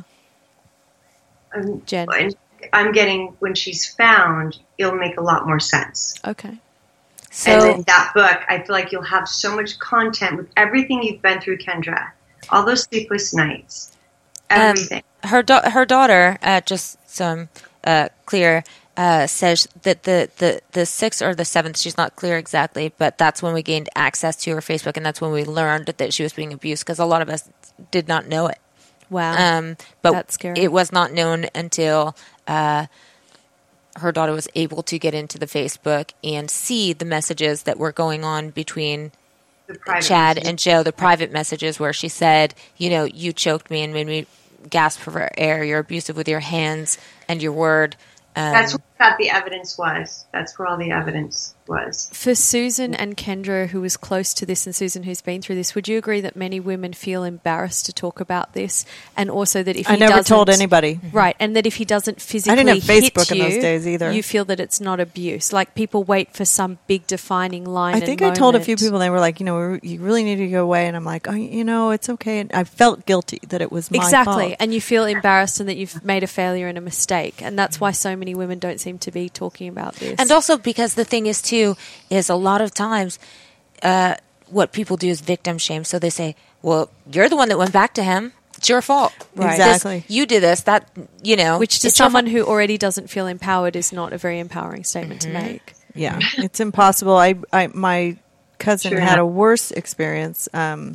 Jen. I'm getting when she's found, it'll make a lot more sense. Okay. And So in that book, I feel like you'll have so much content with everything you've been through, Kendra. All those sleepless nights, everything. her daughter, just so I'm clear, says that the 6th or the 7th, she's not clear exactly, but that's when we gained access to her Facebook, and that's when we learned that she was being abused, because a lot of us did not know it. Wow. But That's scary. it was not known until her daughter was able to get into the Facebook and see the messages that were going on between The private Chad messages. and Joe, the private messages where she said, you choked me and made me gasp for air. You're abusive with your hands and your word. That's what I thought the evidence was. That's where all the evidence was. For Susan and Kendra, who was close to this, and Susan, who's been through this, would you agree that many women feel embarrassed to talk about this, and also that if I he never doesn't, told anybody. right, and that if he doesn't physically I didn't have Facebook hit in those you, days either. you feel that it's not abuse. Like people wait for some big defining line. I and think I told a few moment. people, and they were like, you really need to go away. And I'm like, it's okay. And I felt guilty that it was my Exactly, fault. and you feel embarrassed and that you've made a failure and a mistake, and that's why so many women don't seem to be talking about this. And also because the thing is, too, is a lot of times what people do is victim shame. So they say, well, you're the one that went back to him. It's your fault. Right. This- Exactly. you did this. That, which to it's your someone fault. who already doesn't feel empowered is not a very empowering statement to make. Yeah, it's impossible. My cousin Sure. had a worse experience.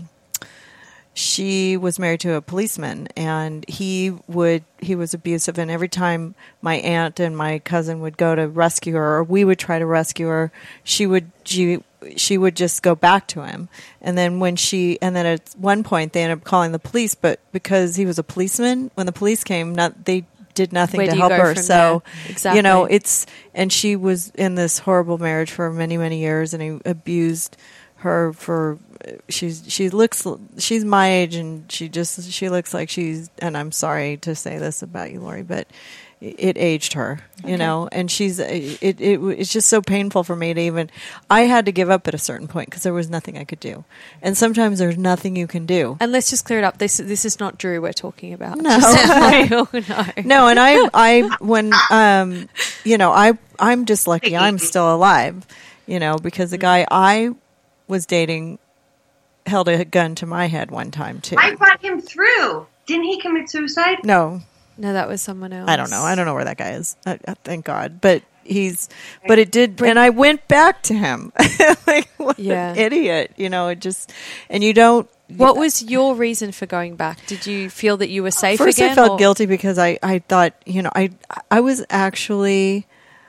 She was married to a policeman, and he was abusive. And every time my aunt and my cousin would go to rescue her, or we would try to rescue her, she would just go back to him. And then at one point they ended up calling the police, but because he was a policeman, when the police came, they did nothing Where to do you help go her. from So, there? Exactly. and she was in this horrible marriage for many, many years, and he abused her for, she's my age, and she looks like and I'm sorry to say this about you, Lori, but it aged her, and it's just so painful for me to even, I had to give up at a certain point because there was nothing I could do. And sometimes there's nothing you can do. And let's just clear it up. This is not Drew we're talking about. No. Just so we all know. No, and I'm just lucky I'm still alive, because the guy I was dating held a gun to my head one time too. I brought him through. Didn't he commit suicide? No, No, that was someone else. I don't know where that guy is. Thank God. But it did, and I went back to him. Like, what an idiot, and you don't. What was your reason for going back? Did you feel that you were safe First, again? I felt guilty because I thought, I was actually,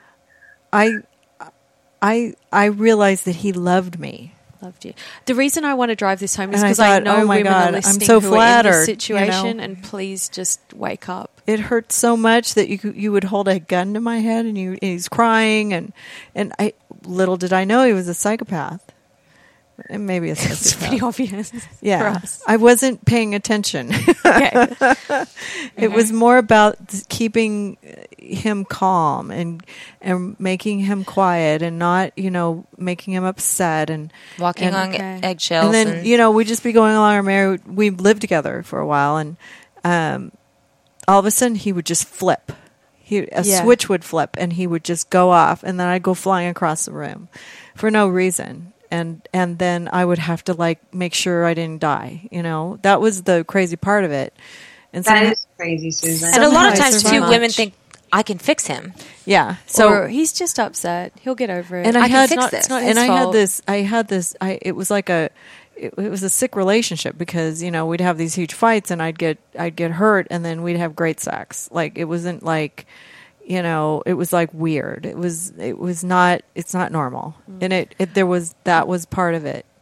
I realized that he loved me. Loved you. The reason I want to drive this home is And I because I thought, know oh my women God, are I'm listening so who are in flattered, this situation, and please just wake up. It hurt so much that you would hold a gun to my head, and he's crying, and little did I know he was a psychopath, and maybe a It's sociopath. pretty obvious. Yeah, for us. I wasn't paying attention. Okay. It was more about keeping him calm and making him quiet and not, making him upset and Walking on Okay. And eggshells. then, we'd just be going along our married. We lived together for a while, and all of a sudden he would just flip. A switch would flip, and he would just go off, and then I'd go flying across the room for no reason. And then I would have to make sure I didn't die. That was the crazy part of it. And That is crazy, Susan. and a lot of somehow I times, too, survived. women think, I can fix him. yeah. So he's just upset. He'll get over it. And I can had fix this. It's not his and I fault. had this. It was like it was a sick relationship because we'd have these huge fights, and I'd get hurt, and then we'd have great sex. Like it wasn't like, it was like weird. It was not. It's not normal, and that was part of it.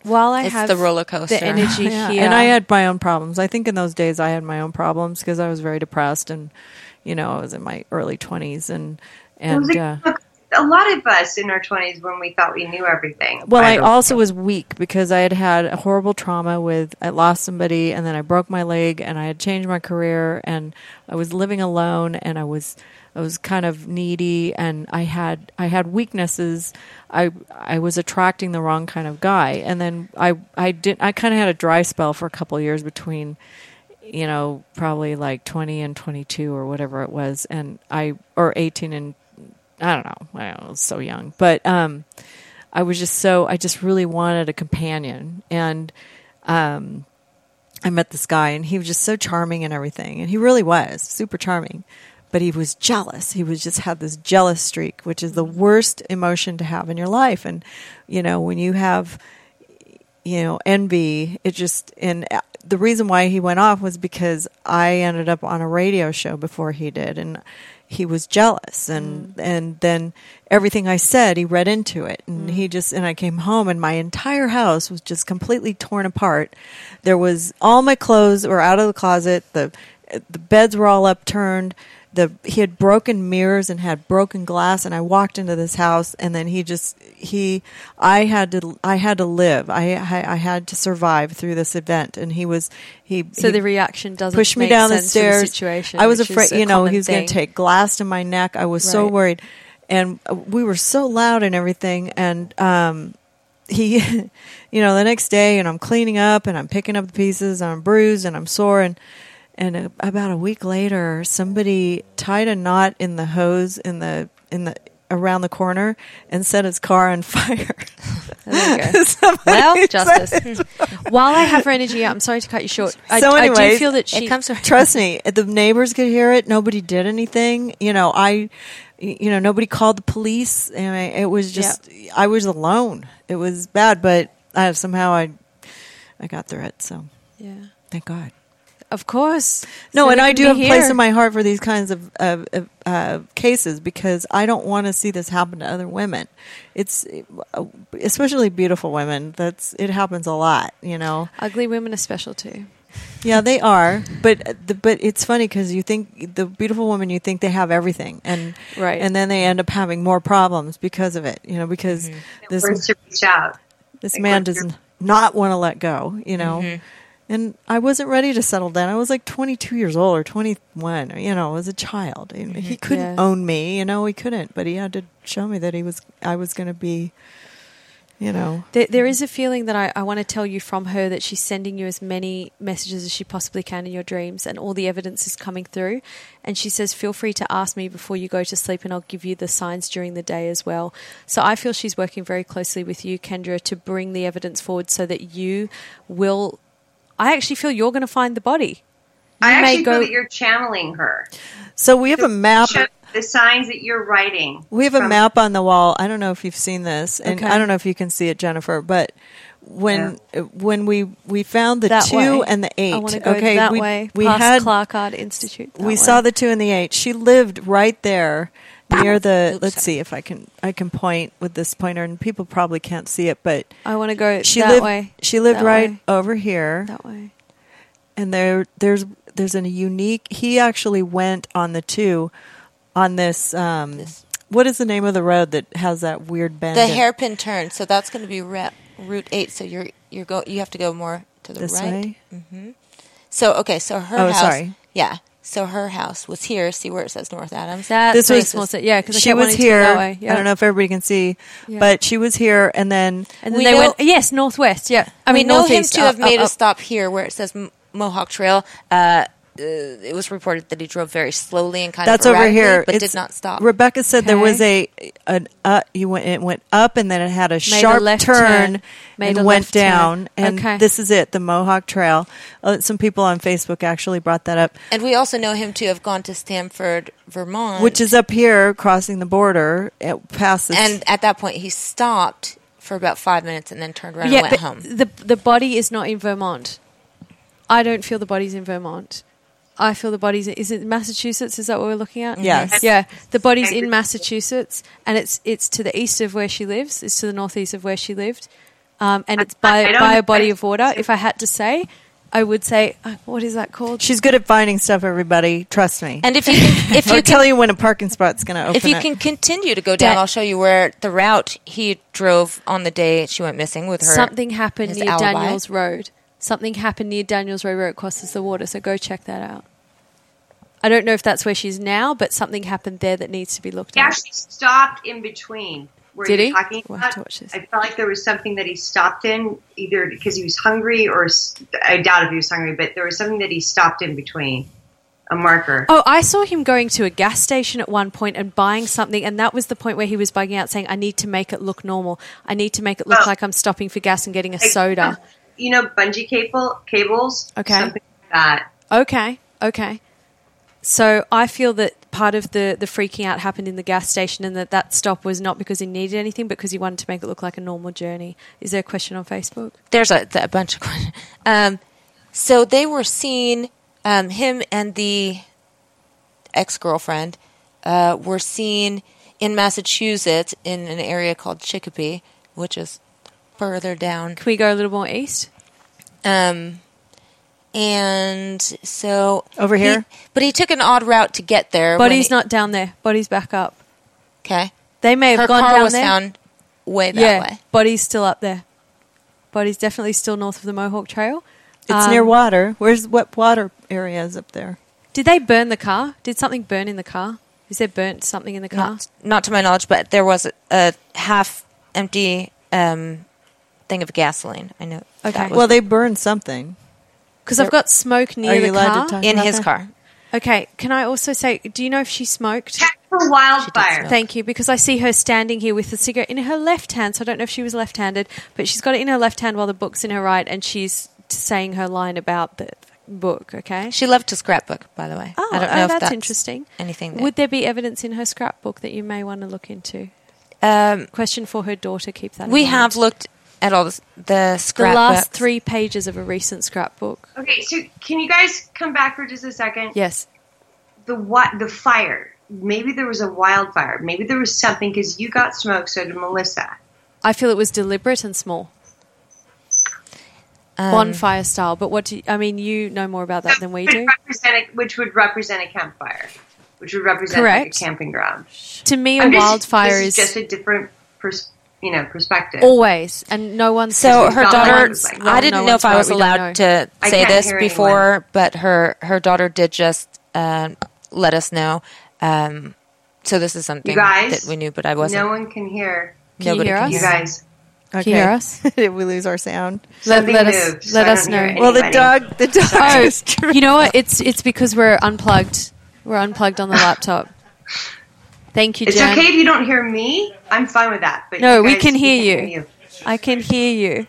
while I It's have the roller coaster. the energy Yeah, here, and I had my own problems. I think in those days I had my own problems because I was very depressed, and I was in my early 20s, and a lot of us in our 20s when we thought we knew everything. well, I also was weak because I had a horrible trauma I lost somebody, and then I broke my leg, and I had changed my career, and I was living alone, and I was kind of needy, and I had weaknesses. I was attracting the wrong kind of guy, and then I kind of had a dry spell for a couple of years between, probably like 20 and 22 or whatever it was, or 18 and I don't know. I was so young, but I just really wanted a companion, and I met this guy, and he was just so charming and everything, and he really was super charming, but he was jealous. He had this jealous streak, which is the worst emotion to have in your life, and when you have envy, and the reason why he went off was because I ended up on a radio show before he did, and he was jealous, and then everything I said, he read into it, and and I came home, and my entire house was just completely torn apart. There was all my clothes were out of the closet. The beds were all upturned. He had broken mirrors and had broken glass, and I walked into this house, and then I had to live. I had to survive through this event, and So the reaction doesn't pushed me make down the sense for the situation. situation. I was which afraid, is a he common was going thing. to take glass to my neck. I was so Right. worried, and we were so loud and everything, and he, the next day, and I'm cleaning up, and I'm picking up the pieces, and I'm bruised, and I'm sore, and about a week later, somebody tied a knot in the hose in the around the corner and set his car on fire. There you go. Well, justice. While I have her energy out, I'm sorry to cut you short. I do anyways, feel that she It comes from Trust me, the neighbors could hear it. Nobody did anything. Nobody called the police. And it was just, I was alone. It was bad, but somehow I got through it. So thank God. Of course. No, So and we I can do be have a place here. in my heart for these kinds of cases because I don't want to see this happen to other women. It's especially beautiful women. It happens a lot, Ugly women are special too. Yeah, they are. But it's funny because you think the beautiful women, you think they have everything, and Right. and then they end up having more problems because of it. Because We're to reach out. this Like, man what does you're- not want to let go. And I wasn't ready to settle down. I was like 22 years old or 21, I was a child. He couldn't own me, he couldn't, but he had to show me that I was going to be, There is a feeling that I want to tell you from her that she's sending you as many messages as she possibly can in your dreams, and all the evidence is coming through. And she says, feel free to ask me before you go to sleep, and I'll give you the signs during the day as well. So I feel she's working very closely with you, Kendra, to bring the evidence forward so that you will... I actually feel you're going to find the body. I You may actually feel that you're channeling her. So we have a map. Show the signs that you're writing. We have a map on the wall. I don't know if you've seen this, and Okay. I don't know if you can see it, Jennifer. But when we found the That 2 way. and the 8, I want to go okay, that we way, we past had Clark Art Institute. that we way. saw the 2 and the 8. She lived right there near the. Oops, let's sorry. see if I can point with this pointer, and people probably can't see it, but I want to go she that lived. way. She lived That right way. over here, That way. and there's a unique. He actually went on the 2 on this. What is the name of the road that has that weird bend? the in- hairpin turn. So that's going to be Route 8. So you have to go more to the this right. way. So her Oh, house. sorry. Yeah. So her house was here. See where it says North Adams. That This makes was- more sense. Yeah, because She was that here. way. Yeah. I don't know if everybody can see, Yeah. but she was here, and then And then We they know- went, yes, northwest. Yeah, I mean we know him northeast. to have made a up. stop here where it says Mohawk Trail. It was reported that he drove very slowly and kind that's of over erratically, here. but It's- did not stop. Rebecca said there was Okay. it went up, and then it had a a sharp left turn turn. Made a and went left turn. down. And Okay. this is it, the Mohawk Trail. Some people on Facebook actually brought that up, And we also know him to have gone to Stamford, Vermont, which is up here, crossing the border, past this. and at that point he stopped for about 5 minutes and then turned around Yeah, and went but home. the body is not in Vermont. I don't feel the body's in Vermont. I feel the body's. Is it Massachusetts? Is that what we're looking at? Yes. Yeah, the body's in Massachusetts, and it's to the east of where she lives. It's to the northeast of where she lived. and it's by a body of water. If I had to say, I would say, what is that called? She's good at finding stuff, everybody. Trust me. And if you tell you when a parking spot's going to open. If you can continue to go down, I'll show you where the route he drove on the day she went missing with her. Something happened near alibi. Daniels Road. Something happened near Daniels Road where it crosses the water. So go check that out. I don't know if that's where she's now, but something happened there that needs to be looked at. He actually stopped in between. Where Did you're he? Talking We'll about. have to watch this. I felt like there was something that he stopped in, either because he was hungry or I doubt if he was hungry, but there was something that he stopped in between, a marker. Oh, I saw him going to a gas station at one point and buying something, and that was the point where he was bugging out saying, I need to make it look normal. I need to make it look like I'm stopping for gas and getting a soda. You know, bungee cables? Okay. Something like that. Okay. So I feel that part of the freaking out happened in the gas station, and that stop was not because he needed anything, but because he wanted to make it look like a normal journey. Is there a question on Facebook? There's a bunch of questions. So they were seen, him and the ex-girlfriend were seen in Massachusetts in an area called Chicopee, which is further down. Can we go a little more east? And so over here, but he took an odd route to get there. Body's not down there. Body's back up. Okay, they may have her gone car down was there. found way that way. Body's still up there. Body's definitely still north of the Mohawk Trail. It's near water. What water area is up there? Did they burn the car? Did something burn in the car? Is there burnt something in the car? Not to my knowledge, but there was a half empty thing of gasoline. I know. Okay. Well, they burned something. Because I've got smoke near the car. In his car. Okay. Can I also say, do you know if she smoked? Check for wildfire. Thank you, because I see her standing here with the cigarette in her left hand, so I don't know if she was left-handed, but she's got it in her left hand while the book's in her right, and she's saying her line about the book, okay? She loved to scrapbook, by the way. Oh, I don't know if that's interesting. Anything Would there be evidence in her scrapbook that you may want to look into? Question for her daughter, keep that in mind. We have looked at all the scrapbooks. The last 3 pages of a recent scrapbook. Okay, so can you guys come back for just a second? Yes. The fire. Maybe there was a wildfire. Maybe there was something, because you got smoke, so did Melissa. I feel it was deliberate and small. Bonfire style. But you know more about that than we do. Which would represent a campfire. Which would represent like a camping ground. To me, a wildfire is just a different perspective. Always. And no one. So her daughter, I didn't know if I was allowed to say this before, but her daughter did just let us know. So this is something that we knew, but I wasn't. No one can hear. Nobody can hear you guys. Okay. Can you hear us? Did we lose our sound? Let us know. Well, the dog is you know what? It's because we're unplugged. We're unplugged on the laptop. Thank you, Jen. It's okay if you don't hear me. I'm fine with that. But no, we can hear you. I can hear you.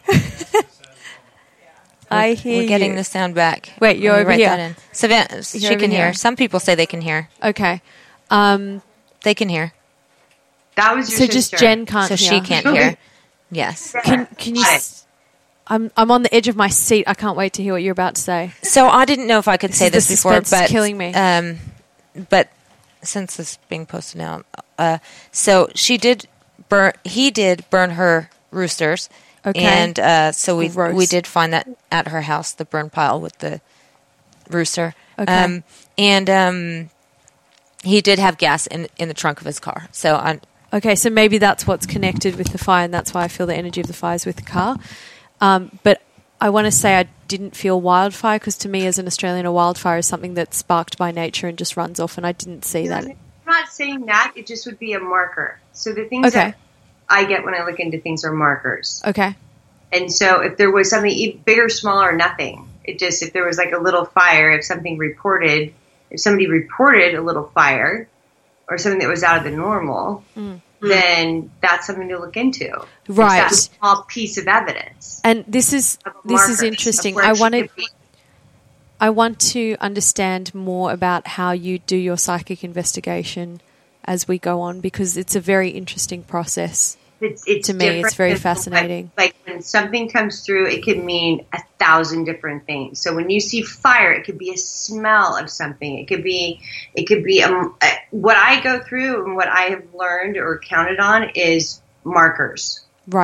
We're getting the sound back. Wait, you're over here. Savannah, she can hear. Some people say they can hear. Okay. They can hear. That was your sister. Just Jen can't hear. So she can't hear. Yes. Can you... I'm on the edge of my seat. I can't wait to hear what you're about to say. So I didn't know if I could say this before, but killing me. But since this is being posted now, so he did burn her roosters, okay, and so we did find that at her house, the burn pile with the rooster, okay, and he did have gas in the trunk of his car. So okay, so maybe that's what's connected with the fire, and that's why I feel the energy of the fire is with the car. But I want to say I didn't feel wildfire, because to me as an Australian, a wildfire is something that's sparked by nature and just runs off, and I didn't see that. I'm not saying that. It just would be a marker. So the things that I get when I look into things are markers. Okay. And so if there was something big or small or nothing, if there was like a little fire, if somebody reported a little fire or something that was out of the normal, then that's something to look into. Right. It's that small piece of evidence. And this is interesting. I want to understand more about how you do your psychic investigation as we go on, because it's a very interesting process. It's to me, it's very fascinating. Like when something comes through, it could mean 1,000 different things. So when you see fire, it could be a smell of something. It could be what I go through and what I have learned or counted on is markers. Right. And I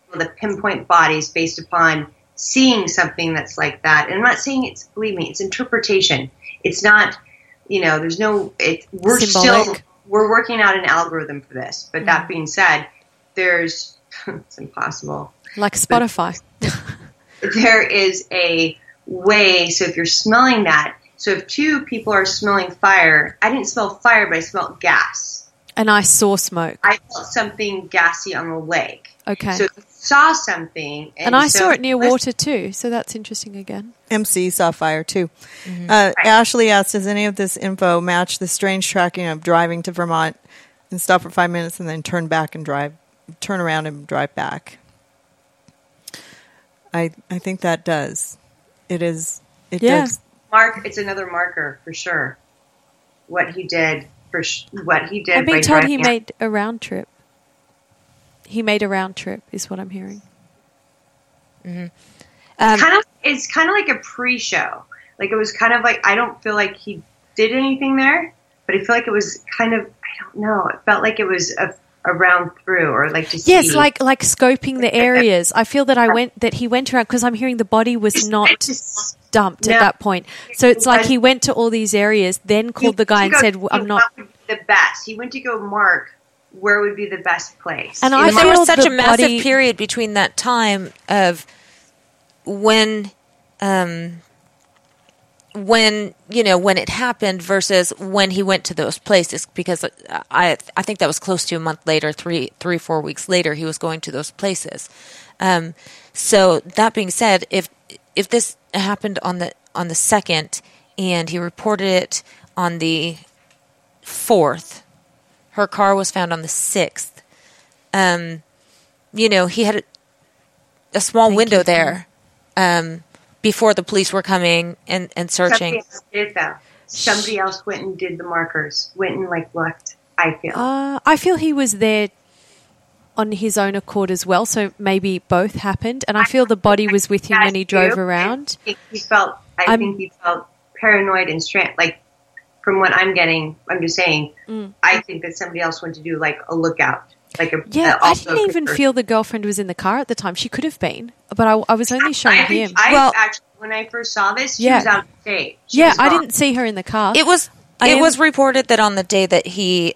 able to pinpoint bodies based upon seeing something that's like that. And I'm not saying it's, believe me, it's interpretation. It's not, there's no, we're working out an algorithm for this. But that being said, it's impossible. Like Spotify. There is a way. So if you're smelling that, so if two people are smelling fire, I didn't smell fire, but I smelled gas. And I saw smoke. I felt something gassy on the leg. Okay. So if you saw something. And I saw it near water too, so that's interesting again. MC saw fire too. Ashley asked, does any of this info match the strange tracking of driving to Vermont and stop for 5 minutes and then turn around and drive back? I think that does. It does. It's another marker for sure. What he did. I'm being told he made a round trip. He made a round trip, is what I'm hearing. Mm-hmm. It's kind of like a pre-show. Like it was kind of like, I don't feel like he did anything there, but I feel like it was kind of, I don't know. It felt like it was a round through, or like to see. Yes, like scoping the areas. I feel that he went around, because I'm hearing the body was not dumped at that point. So it's like he went to all these areas, then called the guy and said, "I'm not the best." He went to go mark where would be the best place. And I there was such a massive period between that time of when it happened versus when he went to those places, because I think that was close to a month later, 4 weeks later, he was going to those places. So that being said, if this happened on the 2nd and he reported it on the 4th, her car was found on the 6th. He had a small window there. Before the police were coming and searching. Somebody else did, though. Somebody else went and did the markers. Went and looked, I feel. I feel he was there on his own accord as well, so maybe both happened. And I feel the body was with him when he drove around. I think he felt paranoid and from what I'm getting, I'm just saying, I think that somebody else went to do a lookout. I didn't even feel the girlfriend was in the car at the time. She could have been, but I was only showing him. Actually, when I first saw this, she was out of state. I didn't see her in the car. It was reported that on the day that he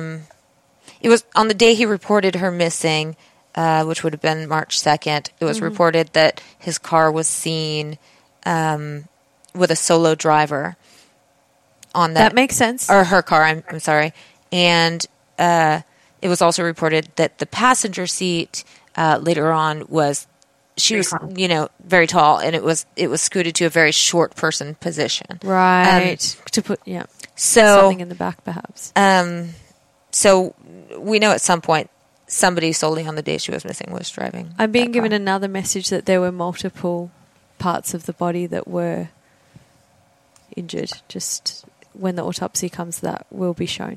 reported her missing, which would have been March 2nd. It was reported that his car was seen with a solo driver on that. That makes sense. Or her car. I'm sorry, and. It was also reported that the passenger seat later on was very tall, and it was scooted to a very short person position. Right. To put something in the back, perhaps. So we know at some point somebody solely on the day she was missing was driving. I'm being given another message that there were multiple parts of the body that were injured. Just when the autopsy comes, that will be shown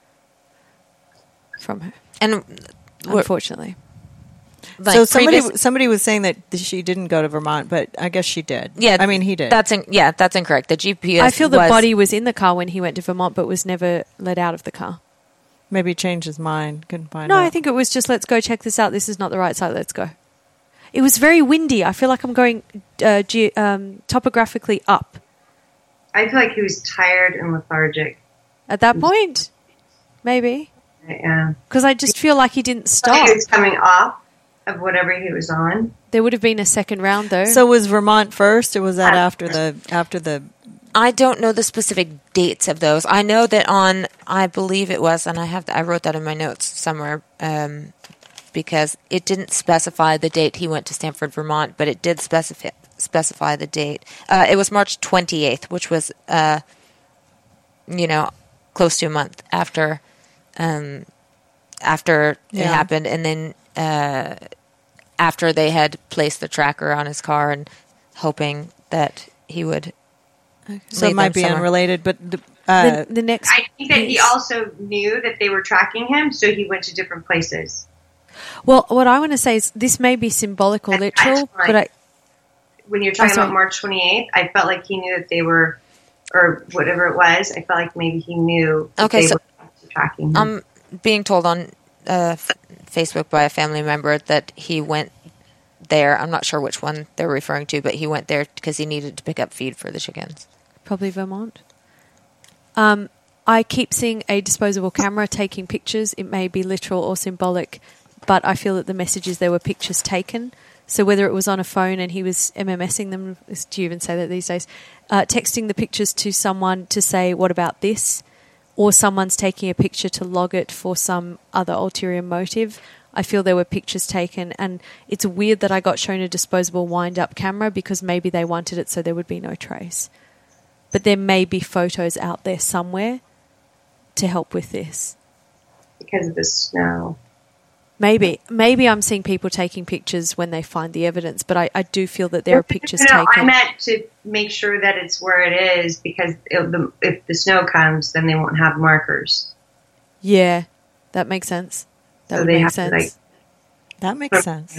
from her, and unfortunately, so somebody was saying that she didn't go to Vermont, but I guess she did. Yeah, I mean he did. That's incorrect. The GPS. I feel the body was in the car when he went to Vermont, but was never let out of the car. Maybe he changed his mind. Couldn't find out. No, I think it was just, let's go check this out. This is not the right site. Let's go. It was very windy. I feel like I'm going topographically up. I feel like he was tired and lethargic at that point. Maybe. Yeah. Because I just feel like he didn't stop. He was coming off of whatever he was on. There would have been a second round, though. So was Vermont first, or was that after the? I don't know the specific dates of those. I know that I believe it was, and I wrote that in my notes somewhere, because it didn't specify the date he went to Stamford, Vermont, but it did specify the date. It was March 28th, which was, close to a month after it happened, and then after they had placed the tracker on his car and hoping that he would. Okay. So it might be unrelated, but the next. I think that he also knew that they were tracking him, so he went to different places. Well, what I want to say is this may be symbolic or literal, but when you're talking about March 28th, I felt like he knew that they were, or whatever it was. I felt like maybe he knew that they were tracking him. I'm being told on Facebook by a family member that he went there. I'm not sure which one they're referring to, but he went there because he needed to pick up feed for the chickens. Probably Vermont. I keep seeing a disposable camera taking pictures. It may be literal or symbolic, but I feel that the message is there were pictures taken. So whether it was on a phone and he was MMSing them, do you even say that these days? Texting the pictures to someone to say, what about this? Or someone's taking a picture to log it for some other ulterior motive. I feel there were pictures taken, and it's weird that I got shown a disposable wind-up camera because maybe they wanted it so there would be no trace. But there may be photos out there somewhere to help with this. Because of the snow. Maybe I'm seeing people taking pictures when they find the evidence, but I do feel that there are pictures taken. I meant to make sure that it's where it is, because if the snow comes, then they won't have markers. Yeah, that makes sense. That would make sense. That makes sense.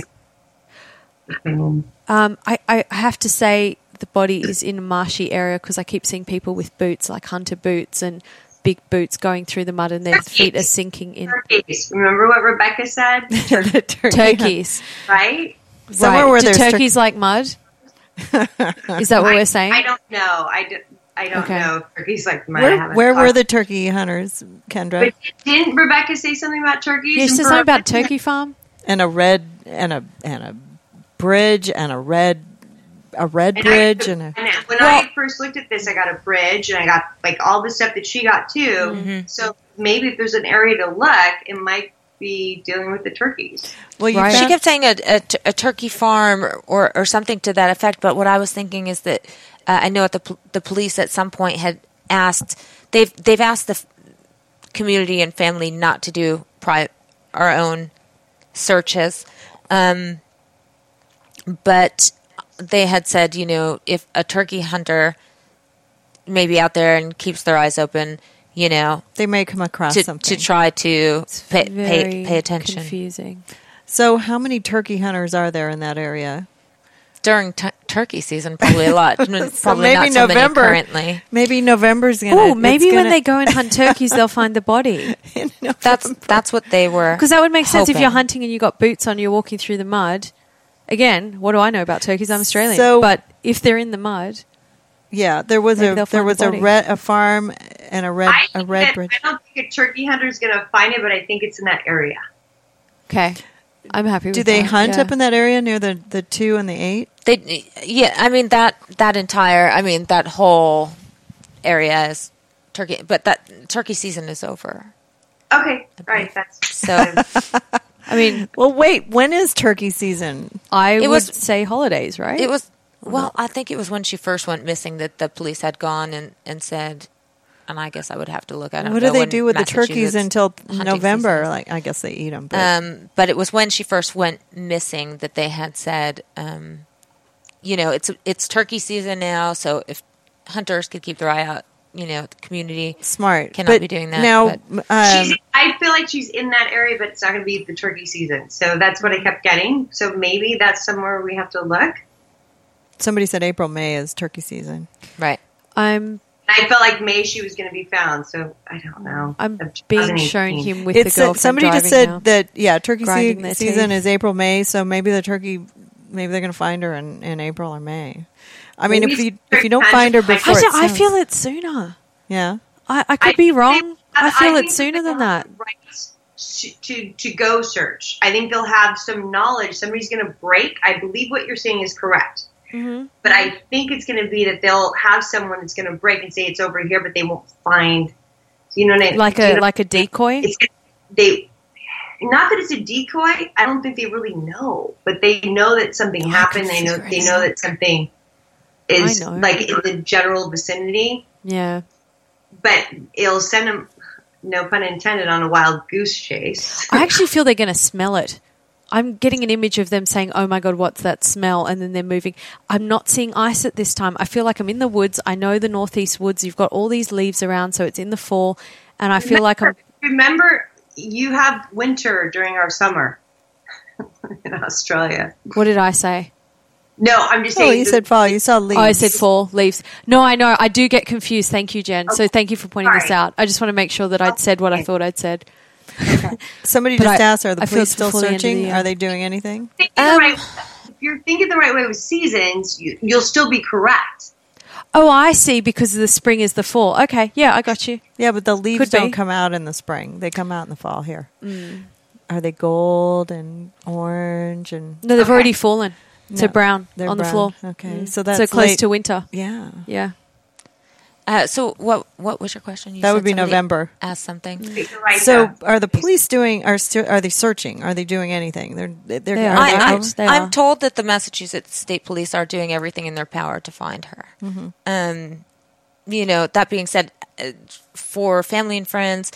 I have to say the body is in a marshy area because I keep seeing people with boots, like hunter boots and big boots going through the mud, and their feet are sinking in. Turkeys. Remember what Rebecca said? Turkeys. Right? Somewhere where there's turkeys like mud? Is that what we're saying? I don't know. I don't know if turkeys like mud. Where were the turkey hunters, Kendra? But didn't Rebecca say something about turkeys? Yeah, she said something about turkey farm. And a red and a bridge and a red bridge when I first looked at this, I got a bridge and I got like all the stuff that she got too. Mm-hmm. So maybe if there's an area to look, it might be dealing with the turkeys. Well, she kept saying a turkey farm or something to that effect. But what I was thinking is that I know at the police at some point had asked they've asked the community and family not to do our own searches, but they had said, if a turkey hunter may be out there and keeps their eyes open, they may come across something to try to pay attention. Confusing. So, how many turkey hunters are there in that area? During turkey season, probably a lot. Probably so maybe not November. So many currently. Maybe November's gonna. Oh, maybe when they go and hunt turkeys, they'll find the body. That's what they were. Because that would make sense hoping. if you're hunting and you got boots on, you're walking through the mud. Again, what do I know about turkeys? I'm Australian, but if they're in the mud, yeah, there was a farm and a red bridge. I don't think a turkey hunter is going to find it, but I think it's in that area. Okay, I'm happy with that. Do they hunt up in that area near the 2 and the 8? That whole area is turkey, but that turkey season is over. Okay, right. That's so. Well, wait. When is turkey season? I would say holidays, right? It was. Well, I think it was when she first went missing that the police had gone and said, and I guess I would have to look at it. What do they do with the turkeys until November? Season. Like, I guess they eat them. But it was when she first went missing that they had said, it's turkey season now, so if hunters could keep their eye out, the community cannot be doing that. Now, I feel like she's in that area, but it's not going to be the turkey season. So that's what I kept getting. So maybe that's somewhere we have to look. Somebody said April, May is turkey season. Right. I felt like May she was going to be found, so I don't know. I'm being shown him with the girlfriend. Somebody just said now, that turkey season is April, May, so maybe they're going to find her in April or May. I mean, if you don't find her before, I feel it's sooner. Yeah, I could be wrong. I feel it's sooner than that. To go search, I think they'll have some knowledge. Somebody's going to break. I believe what you're saying is correct. Mm-hmm. But I think it's going to be that they'll have someone that's going to break and say it's over here, but they won't find. Like a decoy. Not that it's a decoy. I don't think they really know, but they know that something happened. They know that something is like in the general vicinity. Yeah, but it'll send them, no pun intended, on a wild goose chase. I actually feel they're going to smell it. I'm getting an image of them saying, oh my God, what's that smell? And then they're moving. I'm not seeing ice at this time. I feel like I'm in the woods. I know the northeast woods. You've got all these leaves around, so it's in the fall. And I feel like I'm... Remember, you have winter during our summer in Australia. What did I say? No, I'm just saying... Oh, you said fall. You saw leaves. Oh, I said fall, leaves. No, I know. I do get confused. Thank you, Jen. So thank you for pointing this out. I just want to make sure that I'd said what I thought I'd said. Okay. Somebody just asked, are the police still searching? Are they doing anything? you're thinking the right way with seasons, you'll still be correct. Oh, I see, because the spring is the fall. Okay, yeah, I got you. Yeah, but the leaves Could be. don't come out in the spring. They come out in the fall here. Are they gold and orange and No, they've already fallen to No, brown they're on the brown. floor. Okay, so that's so close late. to winter. Yeah. Yeah. So what was your question? You That said would be somebody November. asked something. You're right So there. are the police doing? Are they searching? Are they doing anything? They're They are. I'm are. told that the Massachusetts State Police are doing everything in their power to find her. That being said, for family and friends,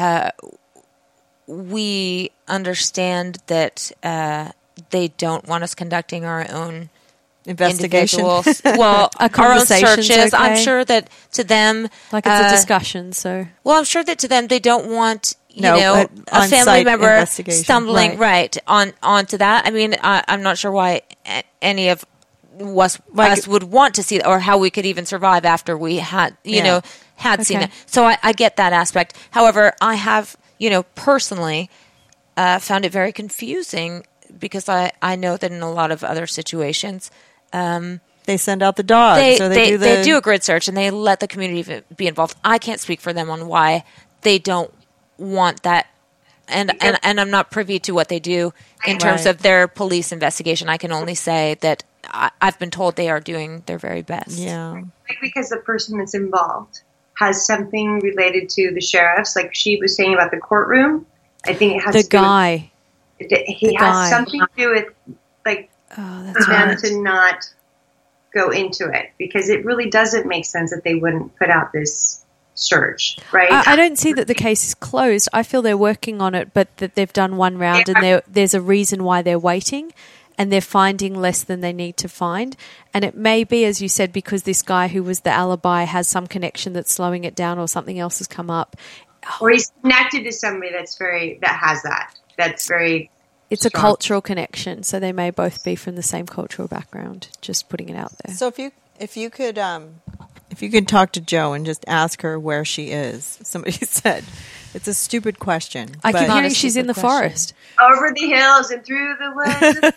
we understand that they don't want us conducting our own investigation. individuals. Well, A our own conversation's searches. I'm okay. sure that to them, Like it's a discussion, so. well, I'm sure that to them they don't want No, a on-site family member investigation. stumbling onto that. I mean, I'm not sure why any of us would want to see that, or how we could even survive after we had seen it. So I get that aspect. However, I have personally found it very confusing, because I know that in a lot of other situations. They send out the dogs. They do a grid search, and they let the community be involved. I can't speak for them on why they don't want that, and I'm not privy to what they do in terms of their police investigation. I can only say that I've been told they are doing their very best. Yeah. Because the person that's involved has something related to the sheriffs, like she was saying about the courtroom. I think it has The to do guy. with, he has guy. something to do with, like, that's for them right. to not go into it, because it really doesn't make sense that they wouldn't put out this search, right? I don't see that the case is closed. I feel they're working on it, but that they've done one round, and there's a reason why they're waiting, and they're finding less than they need to find. And it may be, as you said, because this guy who was the alibi has some connection that's slowing it down, or something else has come up. Or he's connected to somebody that has that. That's very. It's a strong. cultural connection, so they may both be from the same cultural background. Just putting it out there. So if you could talk to Jo and just ask her where she is. Somebody said it's a stupid question. I but keep Not hearing a she's in the stupid question. forest. Over the hills and through the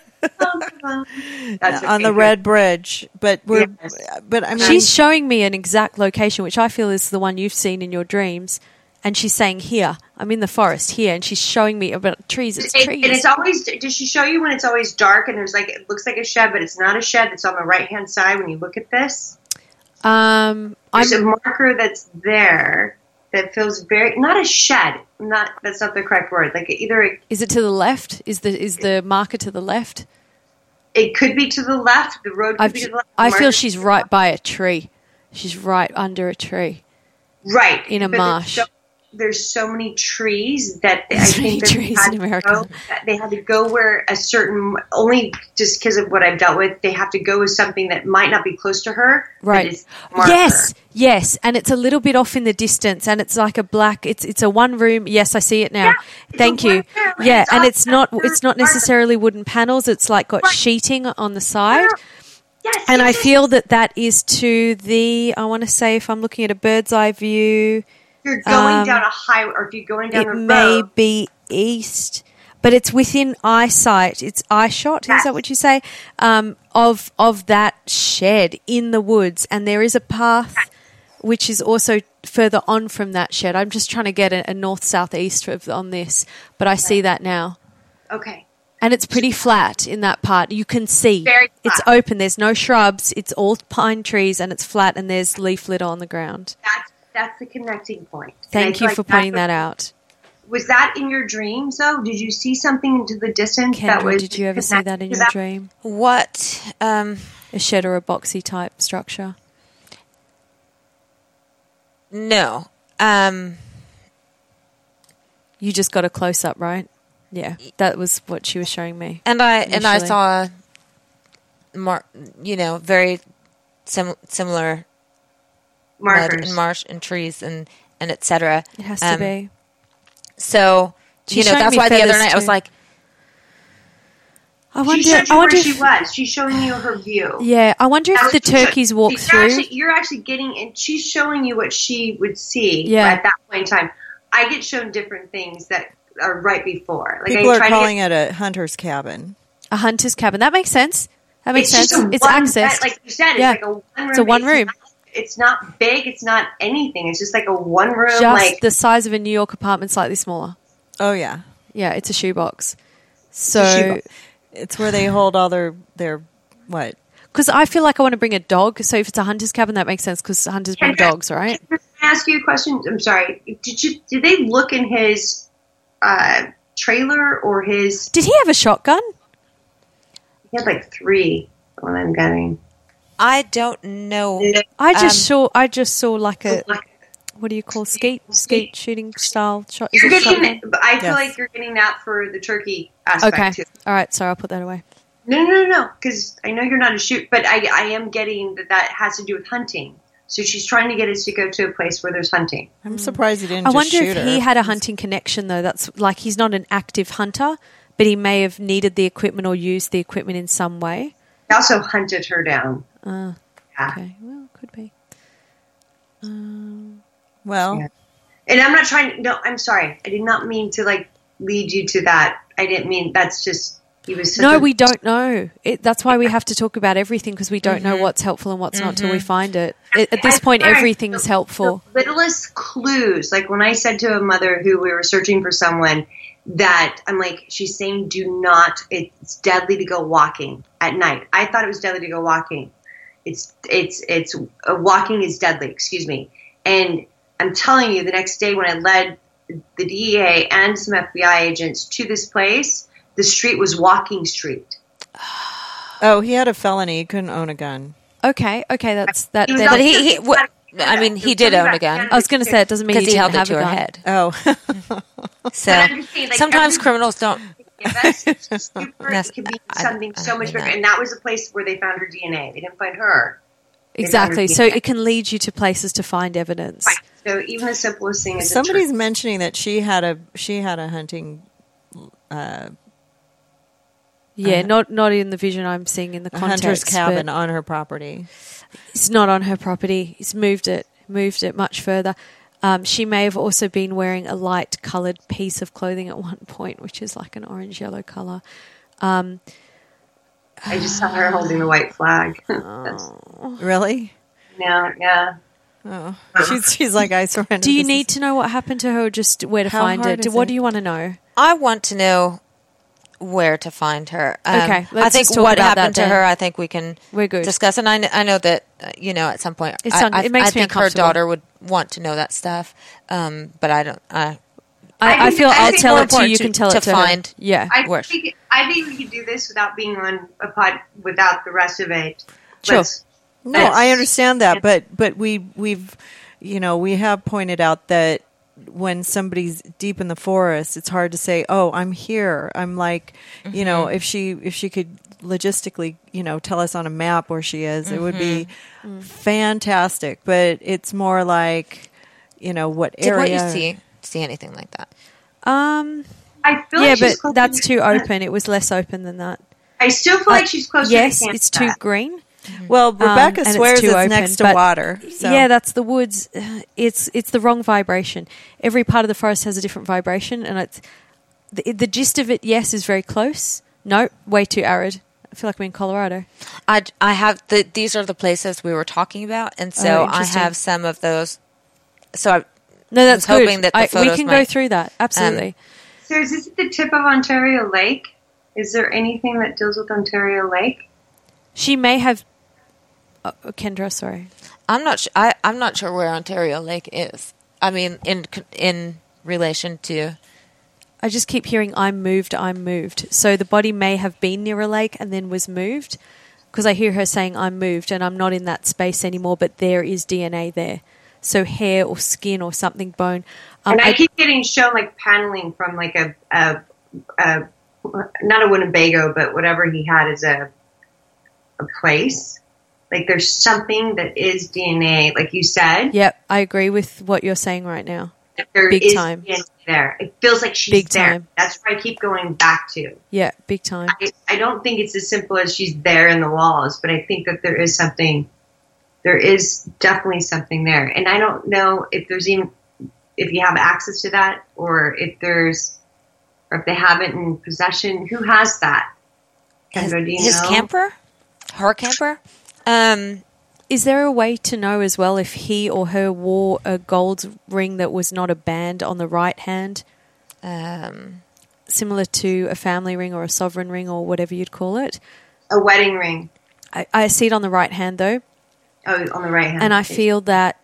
woods. That's on the okay. Red Bridge. But Yes. but I mean, She's showing me an exact location, which I feel is the one you've seen in your dreams. And she's saying, here, I'm in the forest here. And she's showing me about trees. It's trees. And it's always. Does she show you when it's always dark and there's it looks like a shed, but it's not a shed? It's on the right hand side when you look at this. There's a marker that's there that feels very not a shed. That's not the correct word. Like either Is it to the left? Is the marker to the left? it could be to the left. The road could be to the left. I feel Marker- she's right by a tree. She's right under a tree. right in a but marsh. There's so many trees that I There's many think that trees in America. they had to go where a certain only just because of what I've dealt with. They have to go with something that might not be close to her. Right. That is a marker. Yes, and it's a little bit off in the distance, and it's like a black. It's a one room. Yes, I see it now. Yeah, Thank it's a you. one room. Yeah, It's and all it's not marker. necessarily wooden panels. It's like got sheeting on the side. Yes, And I yes. feel that is to the. I want to say, if I'm looking at a bird's eye view, You're going down a highway, or if you're going down it a may road. be east, but it's within eyesight. It's eye shot. Is Yes. that what you say? Of that shed in the woods, and there is a path which is also further on from that shed. I'm just trying to get a north south east on this, but I see that now. Okay. And it's pretty flat in that part. You can see. Very flat. It's open. There's no shrubs. It's all pine trees, and it's flat, and there's leaf litter on the ground. That's the connecting point. And I Thank feel you like for that's pointing what- that out. Was that in your dreams, though? Did you see something into the distance that Kendra, was? did you ever see that in your dream? What? A shed or a boxy type structure? No. You just got a close up, right? Yeah, that was what she was showing me. And I initially. saw, very similar mud markers. and marsh and trees and etc. It has to be. So She's that's showing me why the other feathers night I was too. like, I She wonder. showed you I wonder where she if. was. She's showing you her view. Yeah, I wonder if the turkeys walk through. You're actually getting, and she's showing you what she would see Yeah. at that point in time. I get shown different things that are right before. Like people I are try calling to it a hunter's cabin. A hunter's cabin. That makes sense. That makes sense. It's accessed. Like you said, Yeah. it's like a one room. It's a one room. It's not big. It's not anything. It's just like a one room. Just like the size of a New York apartment, slightly smaller. Oh, yeah. Yeah, it's a shoebox. So It's where they hold all their what? because I feel like I want to bring a dog. So if it's a hunter's cabin, that makes sense because hunters bring dogs, right? Can I ask you a question? I'm sorry. Did they look in his trailer or his? Did he have a shotgun? He had like 3. What I'm getting. I don't know. I just saw like a what do you call skeet shooting style shot? Is You're it getting. shotgun? I feel Yes. like you're getting that for the turkey aspect Okay. too. All right. Sorry, I'll put that away. No. Because I know you're not a shoot, but I am getting that has to do with hunting. So she's trying to get us to go to a place where there's hunting. I'm surprised he didn't I just wonder shoot if her. he had a hunting connection though. That's like he's not an active hunter, but he may have needed the equipment or used the equipment in some way. He also hunted her down. Yeah. Okay, well, could be. Well, Yeah. And I'm not trying. No, I'm sorry. I did not mean to like lead you to that. I didn't mean. That's just he was. Such No, a, we don't know. That's why we have to talk about everything because we don't know what's helpful and what's not till we find it. At this point, everything's helpful. The littlest clues, like when I said to a mother who we were searching for someone, that I'm like, she's saying, do not. It's deadly to go walking at night. I thought it was deadly to go walking. It's walking is deadly. Excuse me. And I'm telling you, the next day when I led the DEA and some FBI agents to this place, the street was walking street. oh, he had a felony. He couldn't own a gun. Okay, that's that. He was then- not- He did own a gun. I was going to say it doesn't mean Because he he didn't held it have to a her gun. head. Oh, So But I'm just saying, like, sometimes every- criminals don't. That's super. It could be I something so don't much mean bigger, that. and that was the place where they found her DNA. They didn't find her. Exactly. They So found her it can lead you to places to find evidence. DNA. So even the simplest thing is somebody's mentioning that she had a hunting Yeah, not in the vision I'm seeing in the a context. hunter's cabin but on her property. It's not on her property. He's moved it much further. She may have also been wearing a light coloured piece of clothing at one point, which is like an orange yellow colour. I just saw her holding the white flag. Really? Yeah. Oh, she's like, I surrender. Do you This need is- to know what happened to her or just where to How find hard it? is What it? do you want to know? I want to know where to find her. Okay, I let's think just talk what about happened that to then. her, I think we can We're good. discuss. And I know that, at some point, It makes me I think her uncomfortable. daughter would want to know that stuff. But I don't. I feel I'll think tell more it to you. You important can tell to it to her. find- Yeah. I Worse. think we could do this without being on a pod without the rest of it. Sure. Let's- No, I understand that, but we've we have pointed out that when somebody's deep in the forest, it's hard to say, "Oh, I'm here." I'm like, if she could logistically, tell us on a map where she is, it would be fantastic. But it's more like, what Did area? what you see anything like that? I feel Yeah, like she's but closer that's to- too open. It was less open than that. I still feel like she's closer. Yes, to it's too Canada. green. Well, Rebecca and it's swears too it's open, next to but- water. So. Yeah, that's the woods. It's the wrong vibration. Every part of the forest has a different vibration, and it's the gist of it. Yes, is very close. No, way too arid. I feel like I'm in Colorado. I have these are the places we were talking about, and so Oh, I interesting. have some of those. So I No, that's was good. hoping that the we photos can go might- through that. Absolutely. So is this at the tip of Ontario Lake? Is there anything that deals with Ontario Lake? She may have. Kendra, sorry. I'm not. I'm not sure where Ontario Lake is. I mean, in relation to. I just keep hearing I'm moved. So the body may have been near a lake and then was moved because I hear her saying I'm moved and I'm not in that space anymore, but there is DNA there. So hair or skin or something, bone. And I keep getting shown like paneling from like a not a Winnebago, but whatever he had as a place. Like there's something that is DNA, like you said. Yep, I agree with what you're saying right now. That there Big is time. DNA there. It feels like she's Big there. time. That's what I keep going back to. Yeah, big time. I don't think it's as simple as she's there in the walls, but I think that there is something. There is definitely something there, and I don't know if there's even if you have access to that, or if they have it in possession. Who has that? Kendra, do you his know? camper, her camper. Is there a way to know as well if he or her wore a gold ring that was not a band on the right hand, similar to a family ring or a sovereign ring or whatever you'd call it? A wedding ring. I see it on the right hand though. Oh, on the right hand. And I feel that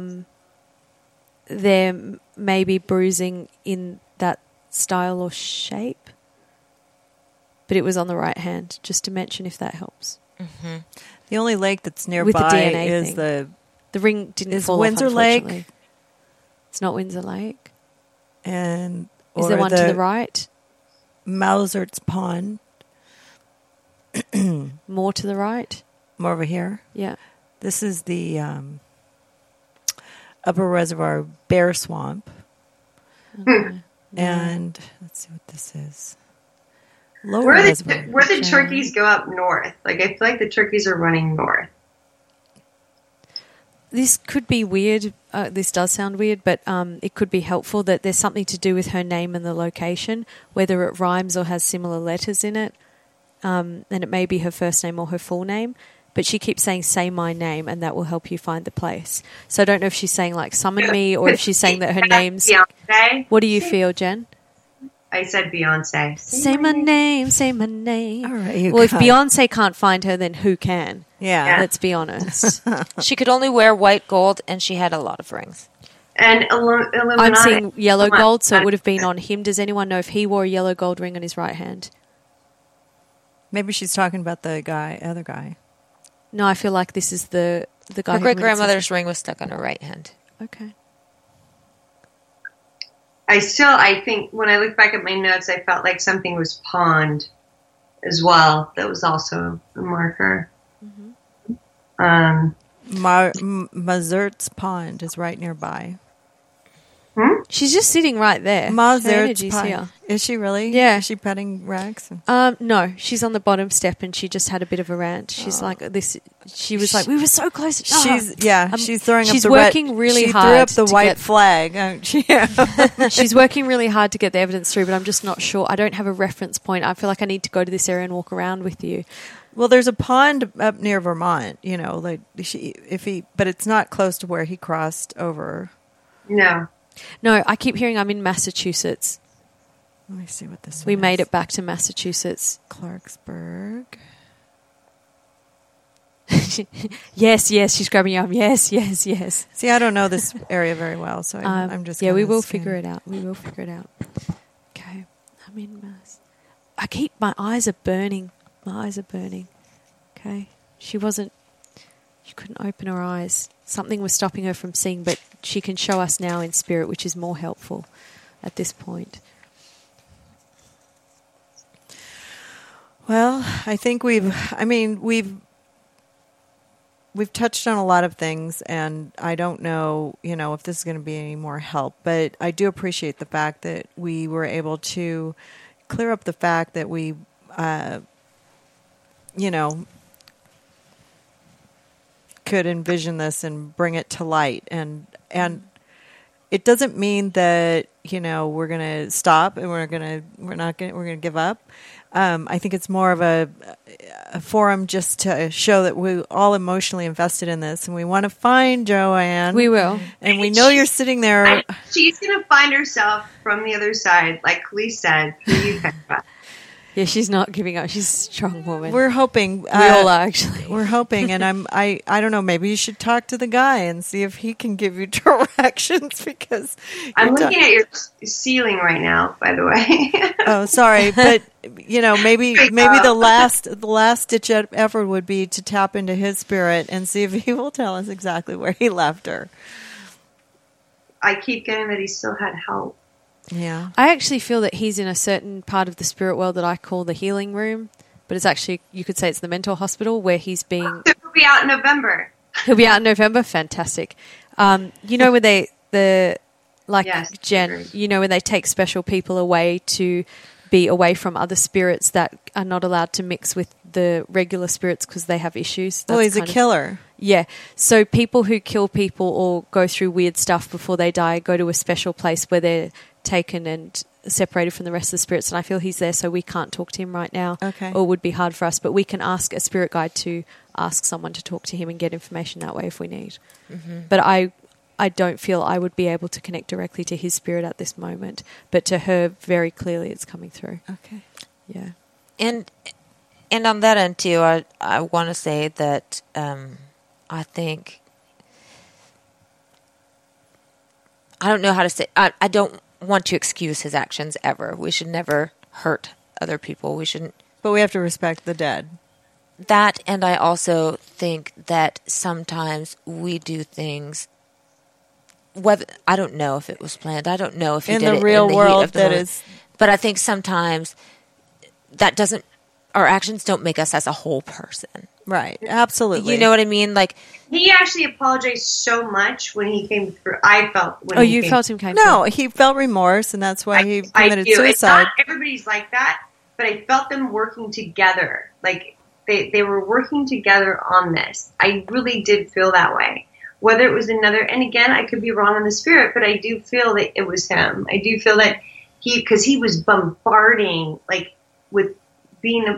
there may be bruising in that style or shape, but it was on the right hand, just to mention if that helps. Mm-hmm. The only lake that's nearby With the DNA is thing. The ring didn't is fall Windsor off, Lake. unfortunately. It's not Windsor Lake. And Is there one to the right? Mausert's Pond. More to the right? More over here. Yeah. This is the Upper Reservoir Bear Swamp. Okay. And let's see what this is. Lower Where Reservoir. the turkeys go up north. Like, I feel like the turkeys are running north. This could be weird. This does sound weird, but it could be helpful that there's something to do with her name and the location, whether it rhymes or has similar letters in it. And it may be her first name or her full name. But she keeps saying, say my name, and that will help you find the place. So I don't know if she's saying, like, summon me, or if she's saying that her name's... Beyonce. What do you feel, Jen? I said Beyonce. Say my name, say my name. All right, well, if Beyonce can't find her, then who can? Yeah. Let's be honest. She could only wear white gold, and she had a lot of rings. And Illuminati. I'm seeing yellow gold, so it would have been on him. Does anyone know if he wore a yellow gold ring on his right hand? Maybe she's talking about the other guy. No, I feel like this is the guy. Her who great grandmother's ring was stuck on her right hand. Okay. I think when I look back at my notes, I felt like something was pawned as well. That was also a marker. Mazurt's Pond is right nearby. She's just sitting right there. Mazurt's Her energy's Pond. here. Is she really? Yeah. Is she petting Rex? No, she's on the bottom step and she just had a bit of a rant. She's like this. She was like, "We were so close." She's throwing up she's the working really she hard. threw up the to white get- flag. She's working really hard to get the evidence through, but I'm just not sure. I don't have a reference point. I feel like I need to go to this area and walk around with you. Well, there's a pond up near Vermont. But it's not close to where he crossed over. No, I keep hearing I'm in Massachusetts. Let me see what this. We made it back to Massachusetts. Clarksburg. Yes, she's grabbing your arm. Yes. See, I don't know this area very well, so I'm just. Yeah, we will figure it out. Okay, I'm in Mass. My eyes are burning. Okay, she couldn't open her eyes. Something was stopping her from seeing, but she can show us now in spirit, which is more helpful at this point. Well, I think we've touched on a lot of things, and I don't know, if this is going to be any more help, but I do appreciate the fact that we were able to clear up the fact that we, could envision this and bring it to light, and it doesn't mean that we're going to stop and we're going to give up. I think it's more of a forum just to show that we're all emotionally invested in this, and we want to find Joanne. We will, and we know you're sitting there. She's going to find herself from the other side, like Klee said. Yeah, she's not giving up. She's a strong woman. We're hoping. We all are, actually. We're hoping, and I don't know. Maybe you should talk to the guy and see if he can give you directions, because I'm looking at your ceiling right now. By the way. Oh, sorry, but maybe the last ditch effort would be to tap into his spirit and see if he will tell us exactly where he left her. I keep getting that he still had help. Yeah. I actually feel that he's in a certain part of the spirit world that I call the healing room, but it's actually, you could say it's the mental hospital where he's being... He'll be out in November. He'll be out in November? Fantastic. When Jen, when they take special people away to be away from other spirits that are not allowed to mix with the regular spirits because they have issues. Well, he's a killer. Yeah. So people who kill people or go through weird stuff before they die go to a special place where they're taken and separated from the rest of the spirits, and I feel he's there, so we can't talk to him right now. Okay. Or it would be hard for us, but we can ask a spirit guide to ask someone to talk to him and get information that way if we need. But I don't feel I would be able to connect directly to his spirit at this moment, but to her, very clearly it's coming through. Okay. Yeah. And on that end too, I want to say that I think, I don't know how to say, I don't want to excuse his actions ever. We should never hurt other people. We shouldn't. But we have to respect the dead. That, and I also think that sometimes we do things, whether, I don't know if it was planned. I don't know if he In did the it real in the world, heat of the that moment. is. But I think sometimes that doesn't, our actions don't make us as a whole person. Right. Absolutely. You know what I mean? Like, He actually apologized so much when he came through. I felt when Oh, he you came felt him came No, he felt remorse, and that's why he committed do. It's suicide. not everybody's like that, but I felt them working together. Like they were working together on this. I really did feel that way. Whether it was another, and again, I could be wrong on the spirit, but I do feel that it was him. I do feel that because he was bombarding, like with being,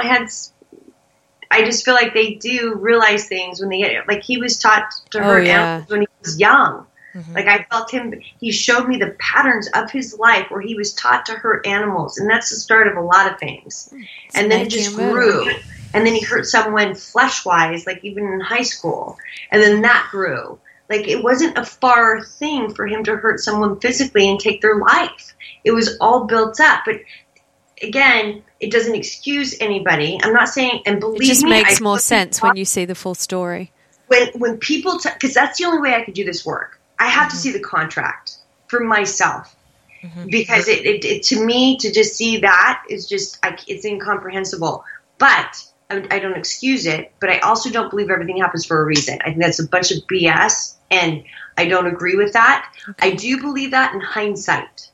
I just feel like they do realize things when they get, like he was taught to hurt animals when he was young. Like I felt him, he showed me the patterns of his life where he was taught to hurt animals. And that's the start of a lot of things. And then it just grew. And then he hurt someone flesh-wise, like even in high school. And then that grew. Like it wasn't a far thing for him to hurt someone physically and take their life. It was all built up. But again, it doesn't excuse anybody. I'm not saying, and believe me, it just makes more sense when you see the full story. When people, because that's the only way I could do this work. I have to see the contract for myself because it to me, to just see that is just, it's incomprehensible. But I don't excuse it, but I also don't believe everything happens for a reason. I think that's a bunch of BS, and I don't agree with that. I do believe that in hindsight.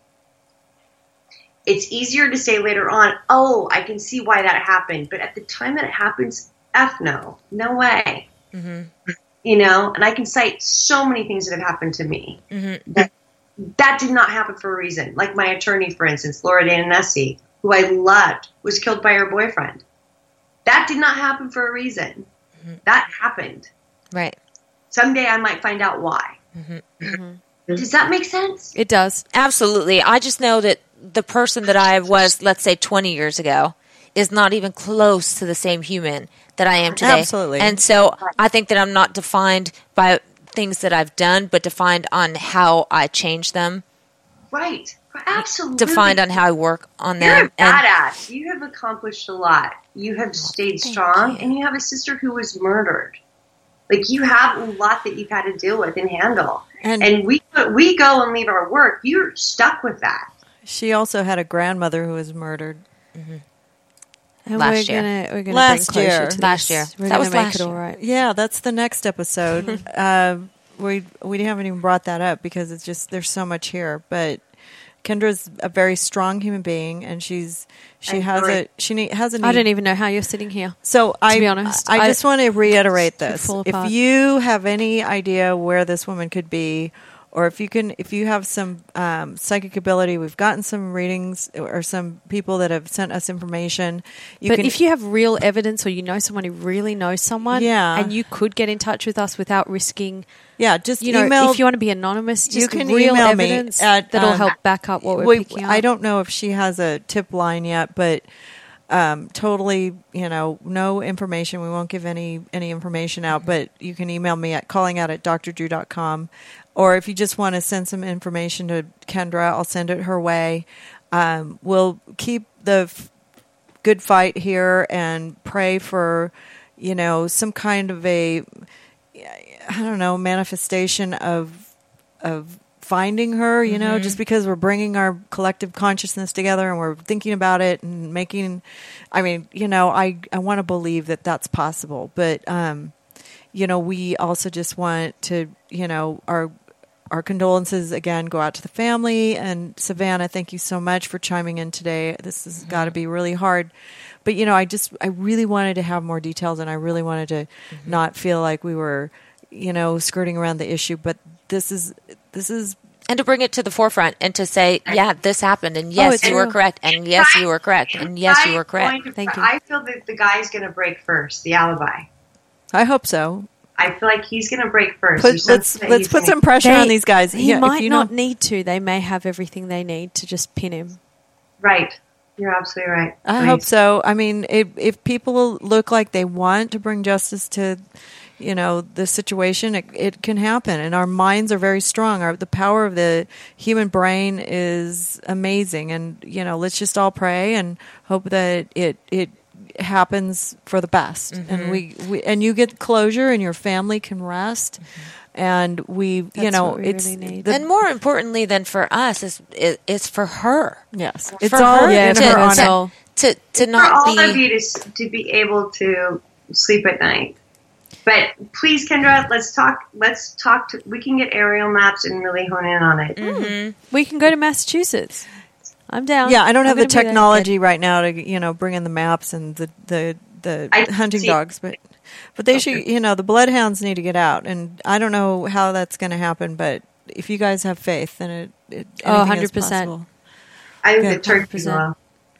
It's easier to say later on, oh, I can see why that happened. But at the time that it happens, no way. And I can cite so many things that have happened to me. That did not happen for a reason. Like my attorney, for instance, Laura Dana Nessie, who I loved, was killed by her boyfriend. That did not happen for a reason. That happened. right. Someday I might find out why. Does that make sense? It does. Absolutely. I just know that the person that I was, let's say 20 years ago, is not even close to the same human that I am today. Absolutely. And so I think that I'm not defined by things that I've done, but defined on how I change them. Right. Absolutely. Defined on how I work on You're them. a badass. You have accomplished a lot. You have stayed strong, and you have a sister who was murdered. Like, you have a lot that you've had to deal with and handle. And we go and leave our work. You're stuck with that. She also had a grandmother who was murdered. And Last year. We're gonna Last bring closure year. to Last this. year. We're That going was to make last it all year. right. Yeah, that's the next episode. We haven't even brought that up because it's just there's so much here. But Kendra's a very strong human being, and she has a need. I don't even know how you're sitting here. So to be honest, I just want to reiterate this: fall if apart. you have any idea where this woman could be, or if you have some psychic ability, we've gotten some readings or some people that have sent us information. If you have real evidence, or you know someone who really knows someone, Yeah. and you could get in touch with us without risking, just email. If you want to be anonymous, just you can real email me evidence at, that'll help back up what we're picking up. I don't know if she has a tip line yet, but totally, no information. We won't give any information out, but you can email me at callingout@drdrew.com. Or if you just want to send some information to Kendra, I'll send it her way. We'll keep the good fight here and pray for, some kind of manifestation of finding her, just because we're bringing our collective consciousness together and we're thinking about it and I want to believe that that's possible. But, we also just want to, our condolences again go out to the family. And Savannah, thank you so much for chiming in today. This has got to be really hard. But, I really wanted to have more details, and I really wanted to not feel like we were, skirting around the issue. But this is And to bring it to the forefront and to say, yeah, this happened, and yes, you were correct, and yes, you were correct, and yes, you were correct. Thank you. I feel that the guy's going to break first, the alibi. I hope so. I feel like he's going to break first. Let's put some pressure on these guys. He might not need to. They may have everything they need to just pin him. Right. You're absolutely right. I hope so. I mean, if people look like they want to bring justice to, the situation, it can happen. And our minds are very strong. The power of the human brain is amazing. And, let's just all pray and hope that it happens for the best. Mm-hmm. And we and you get closure and your family can rest. Mm-hmm. And what we really need. And more importantly than for us is for her. Yes, it's all in her honor. To not for all be of you to be able to sleep at night. But please, Kendra, let's talk. We can get aerial maps and really hone in on it. Mm-hmm. We can go to Massachusetts. I'm down. Yeah, I don't have the technology right now to bring in the maps and the hunting dogs, but they should. The bloodhounds need to get out, and I don't know how that's going to happen. But if you guys have faith, then it 100%. I think the turkey will.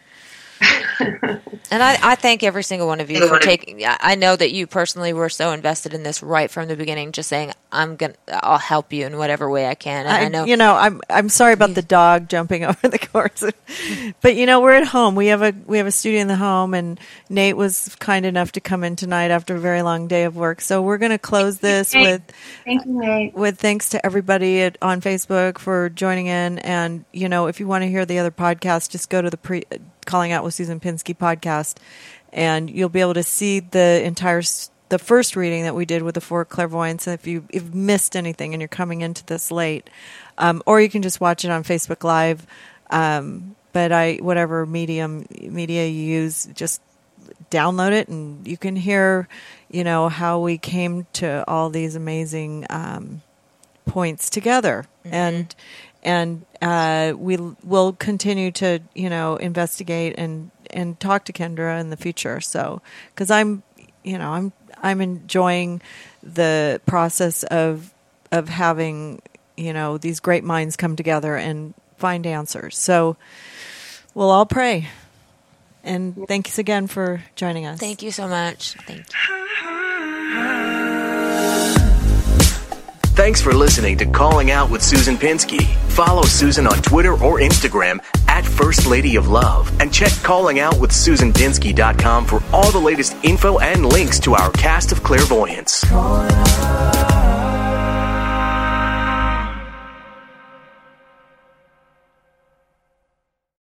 And I thank every single one of you for taking. I know that you personally were so invested in this right from the beginning, just saying I'll help you in whatever way I can. And I know, I'm sorry about the dog jumping over the course, but we're at home. We have a studio in the home, and Nate was kind enough to come in tonight after a very long day of work. So we're going to close this thank you, Nate. with thanks to everybody on Facebook for joining in. And if you want to hear the other podcast, just go to the Calling Out with Susan Pinsky podcast, and you'll be able to see the first reading that we did with the 4 clairvoyants. If you've missed anything and you're coming into this late, or you can just watch it on Facebook Live. But whatever media you use, just download it, and you can hear, how we came to all these amazing points together. Mm-hmm. And we will continue to, investigate and talk to Kendra in the future. So, because I'm enjoying the process of having, these great minds come together and find answers. So, we'll all pray. And thanks again for joining us. Thank you so much. Thank you. Thanks for listening to Calling Out with Susan Pinsky. Follow Susan on Twitter or Instagram at First Lady of Love. And check callingoutwithsusanpinsky.com for all the latest info and links to our cast of clairvoyants.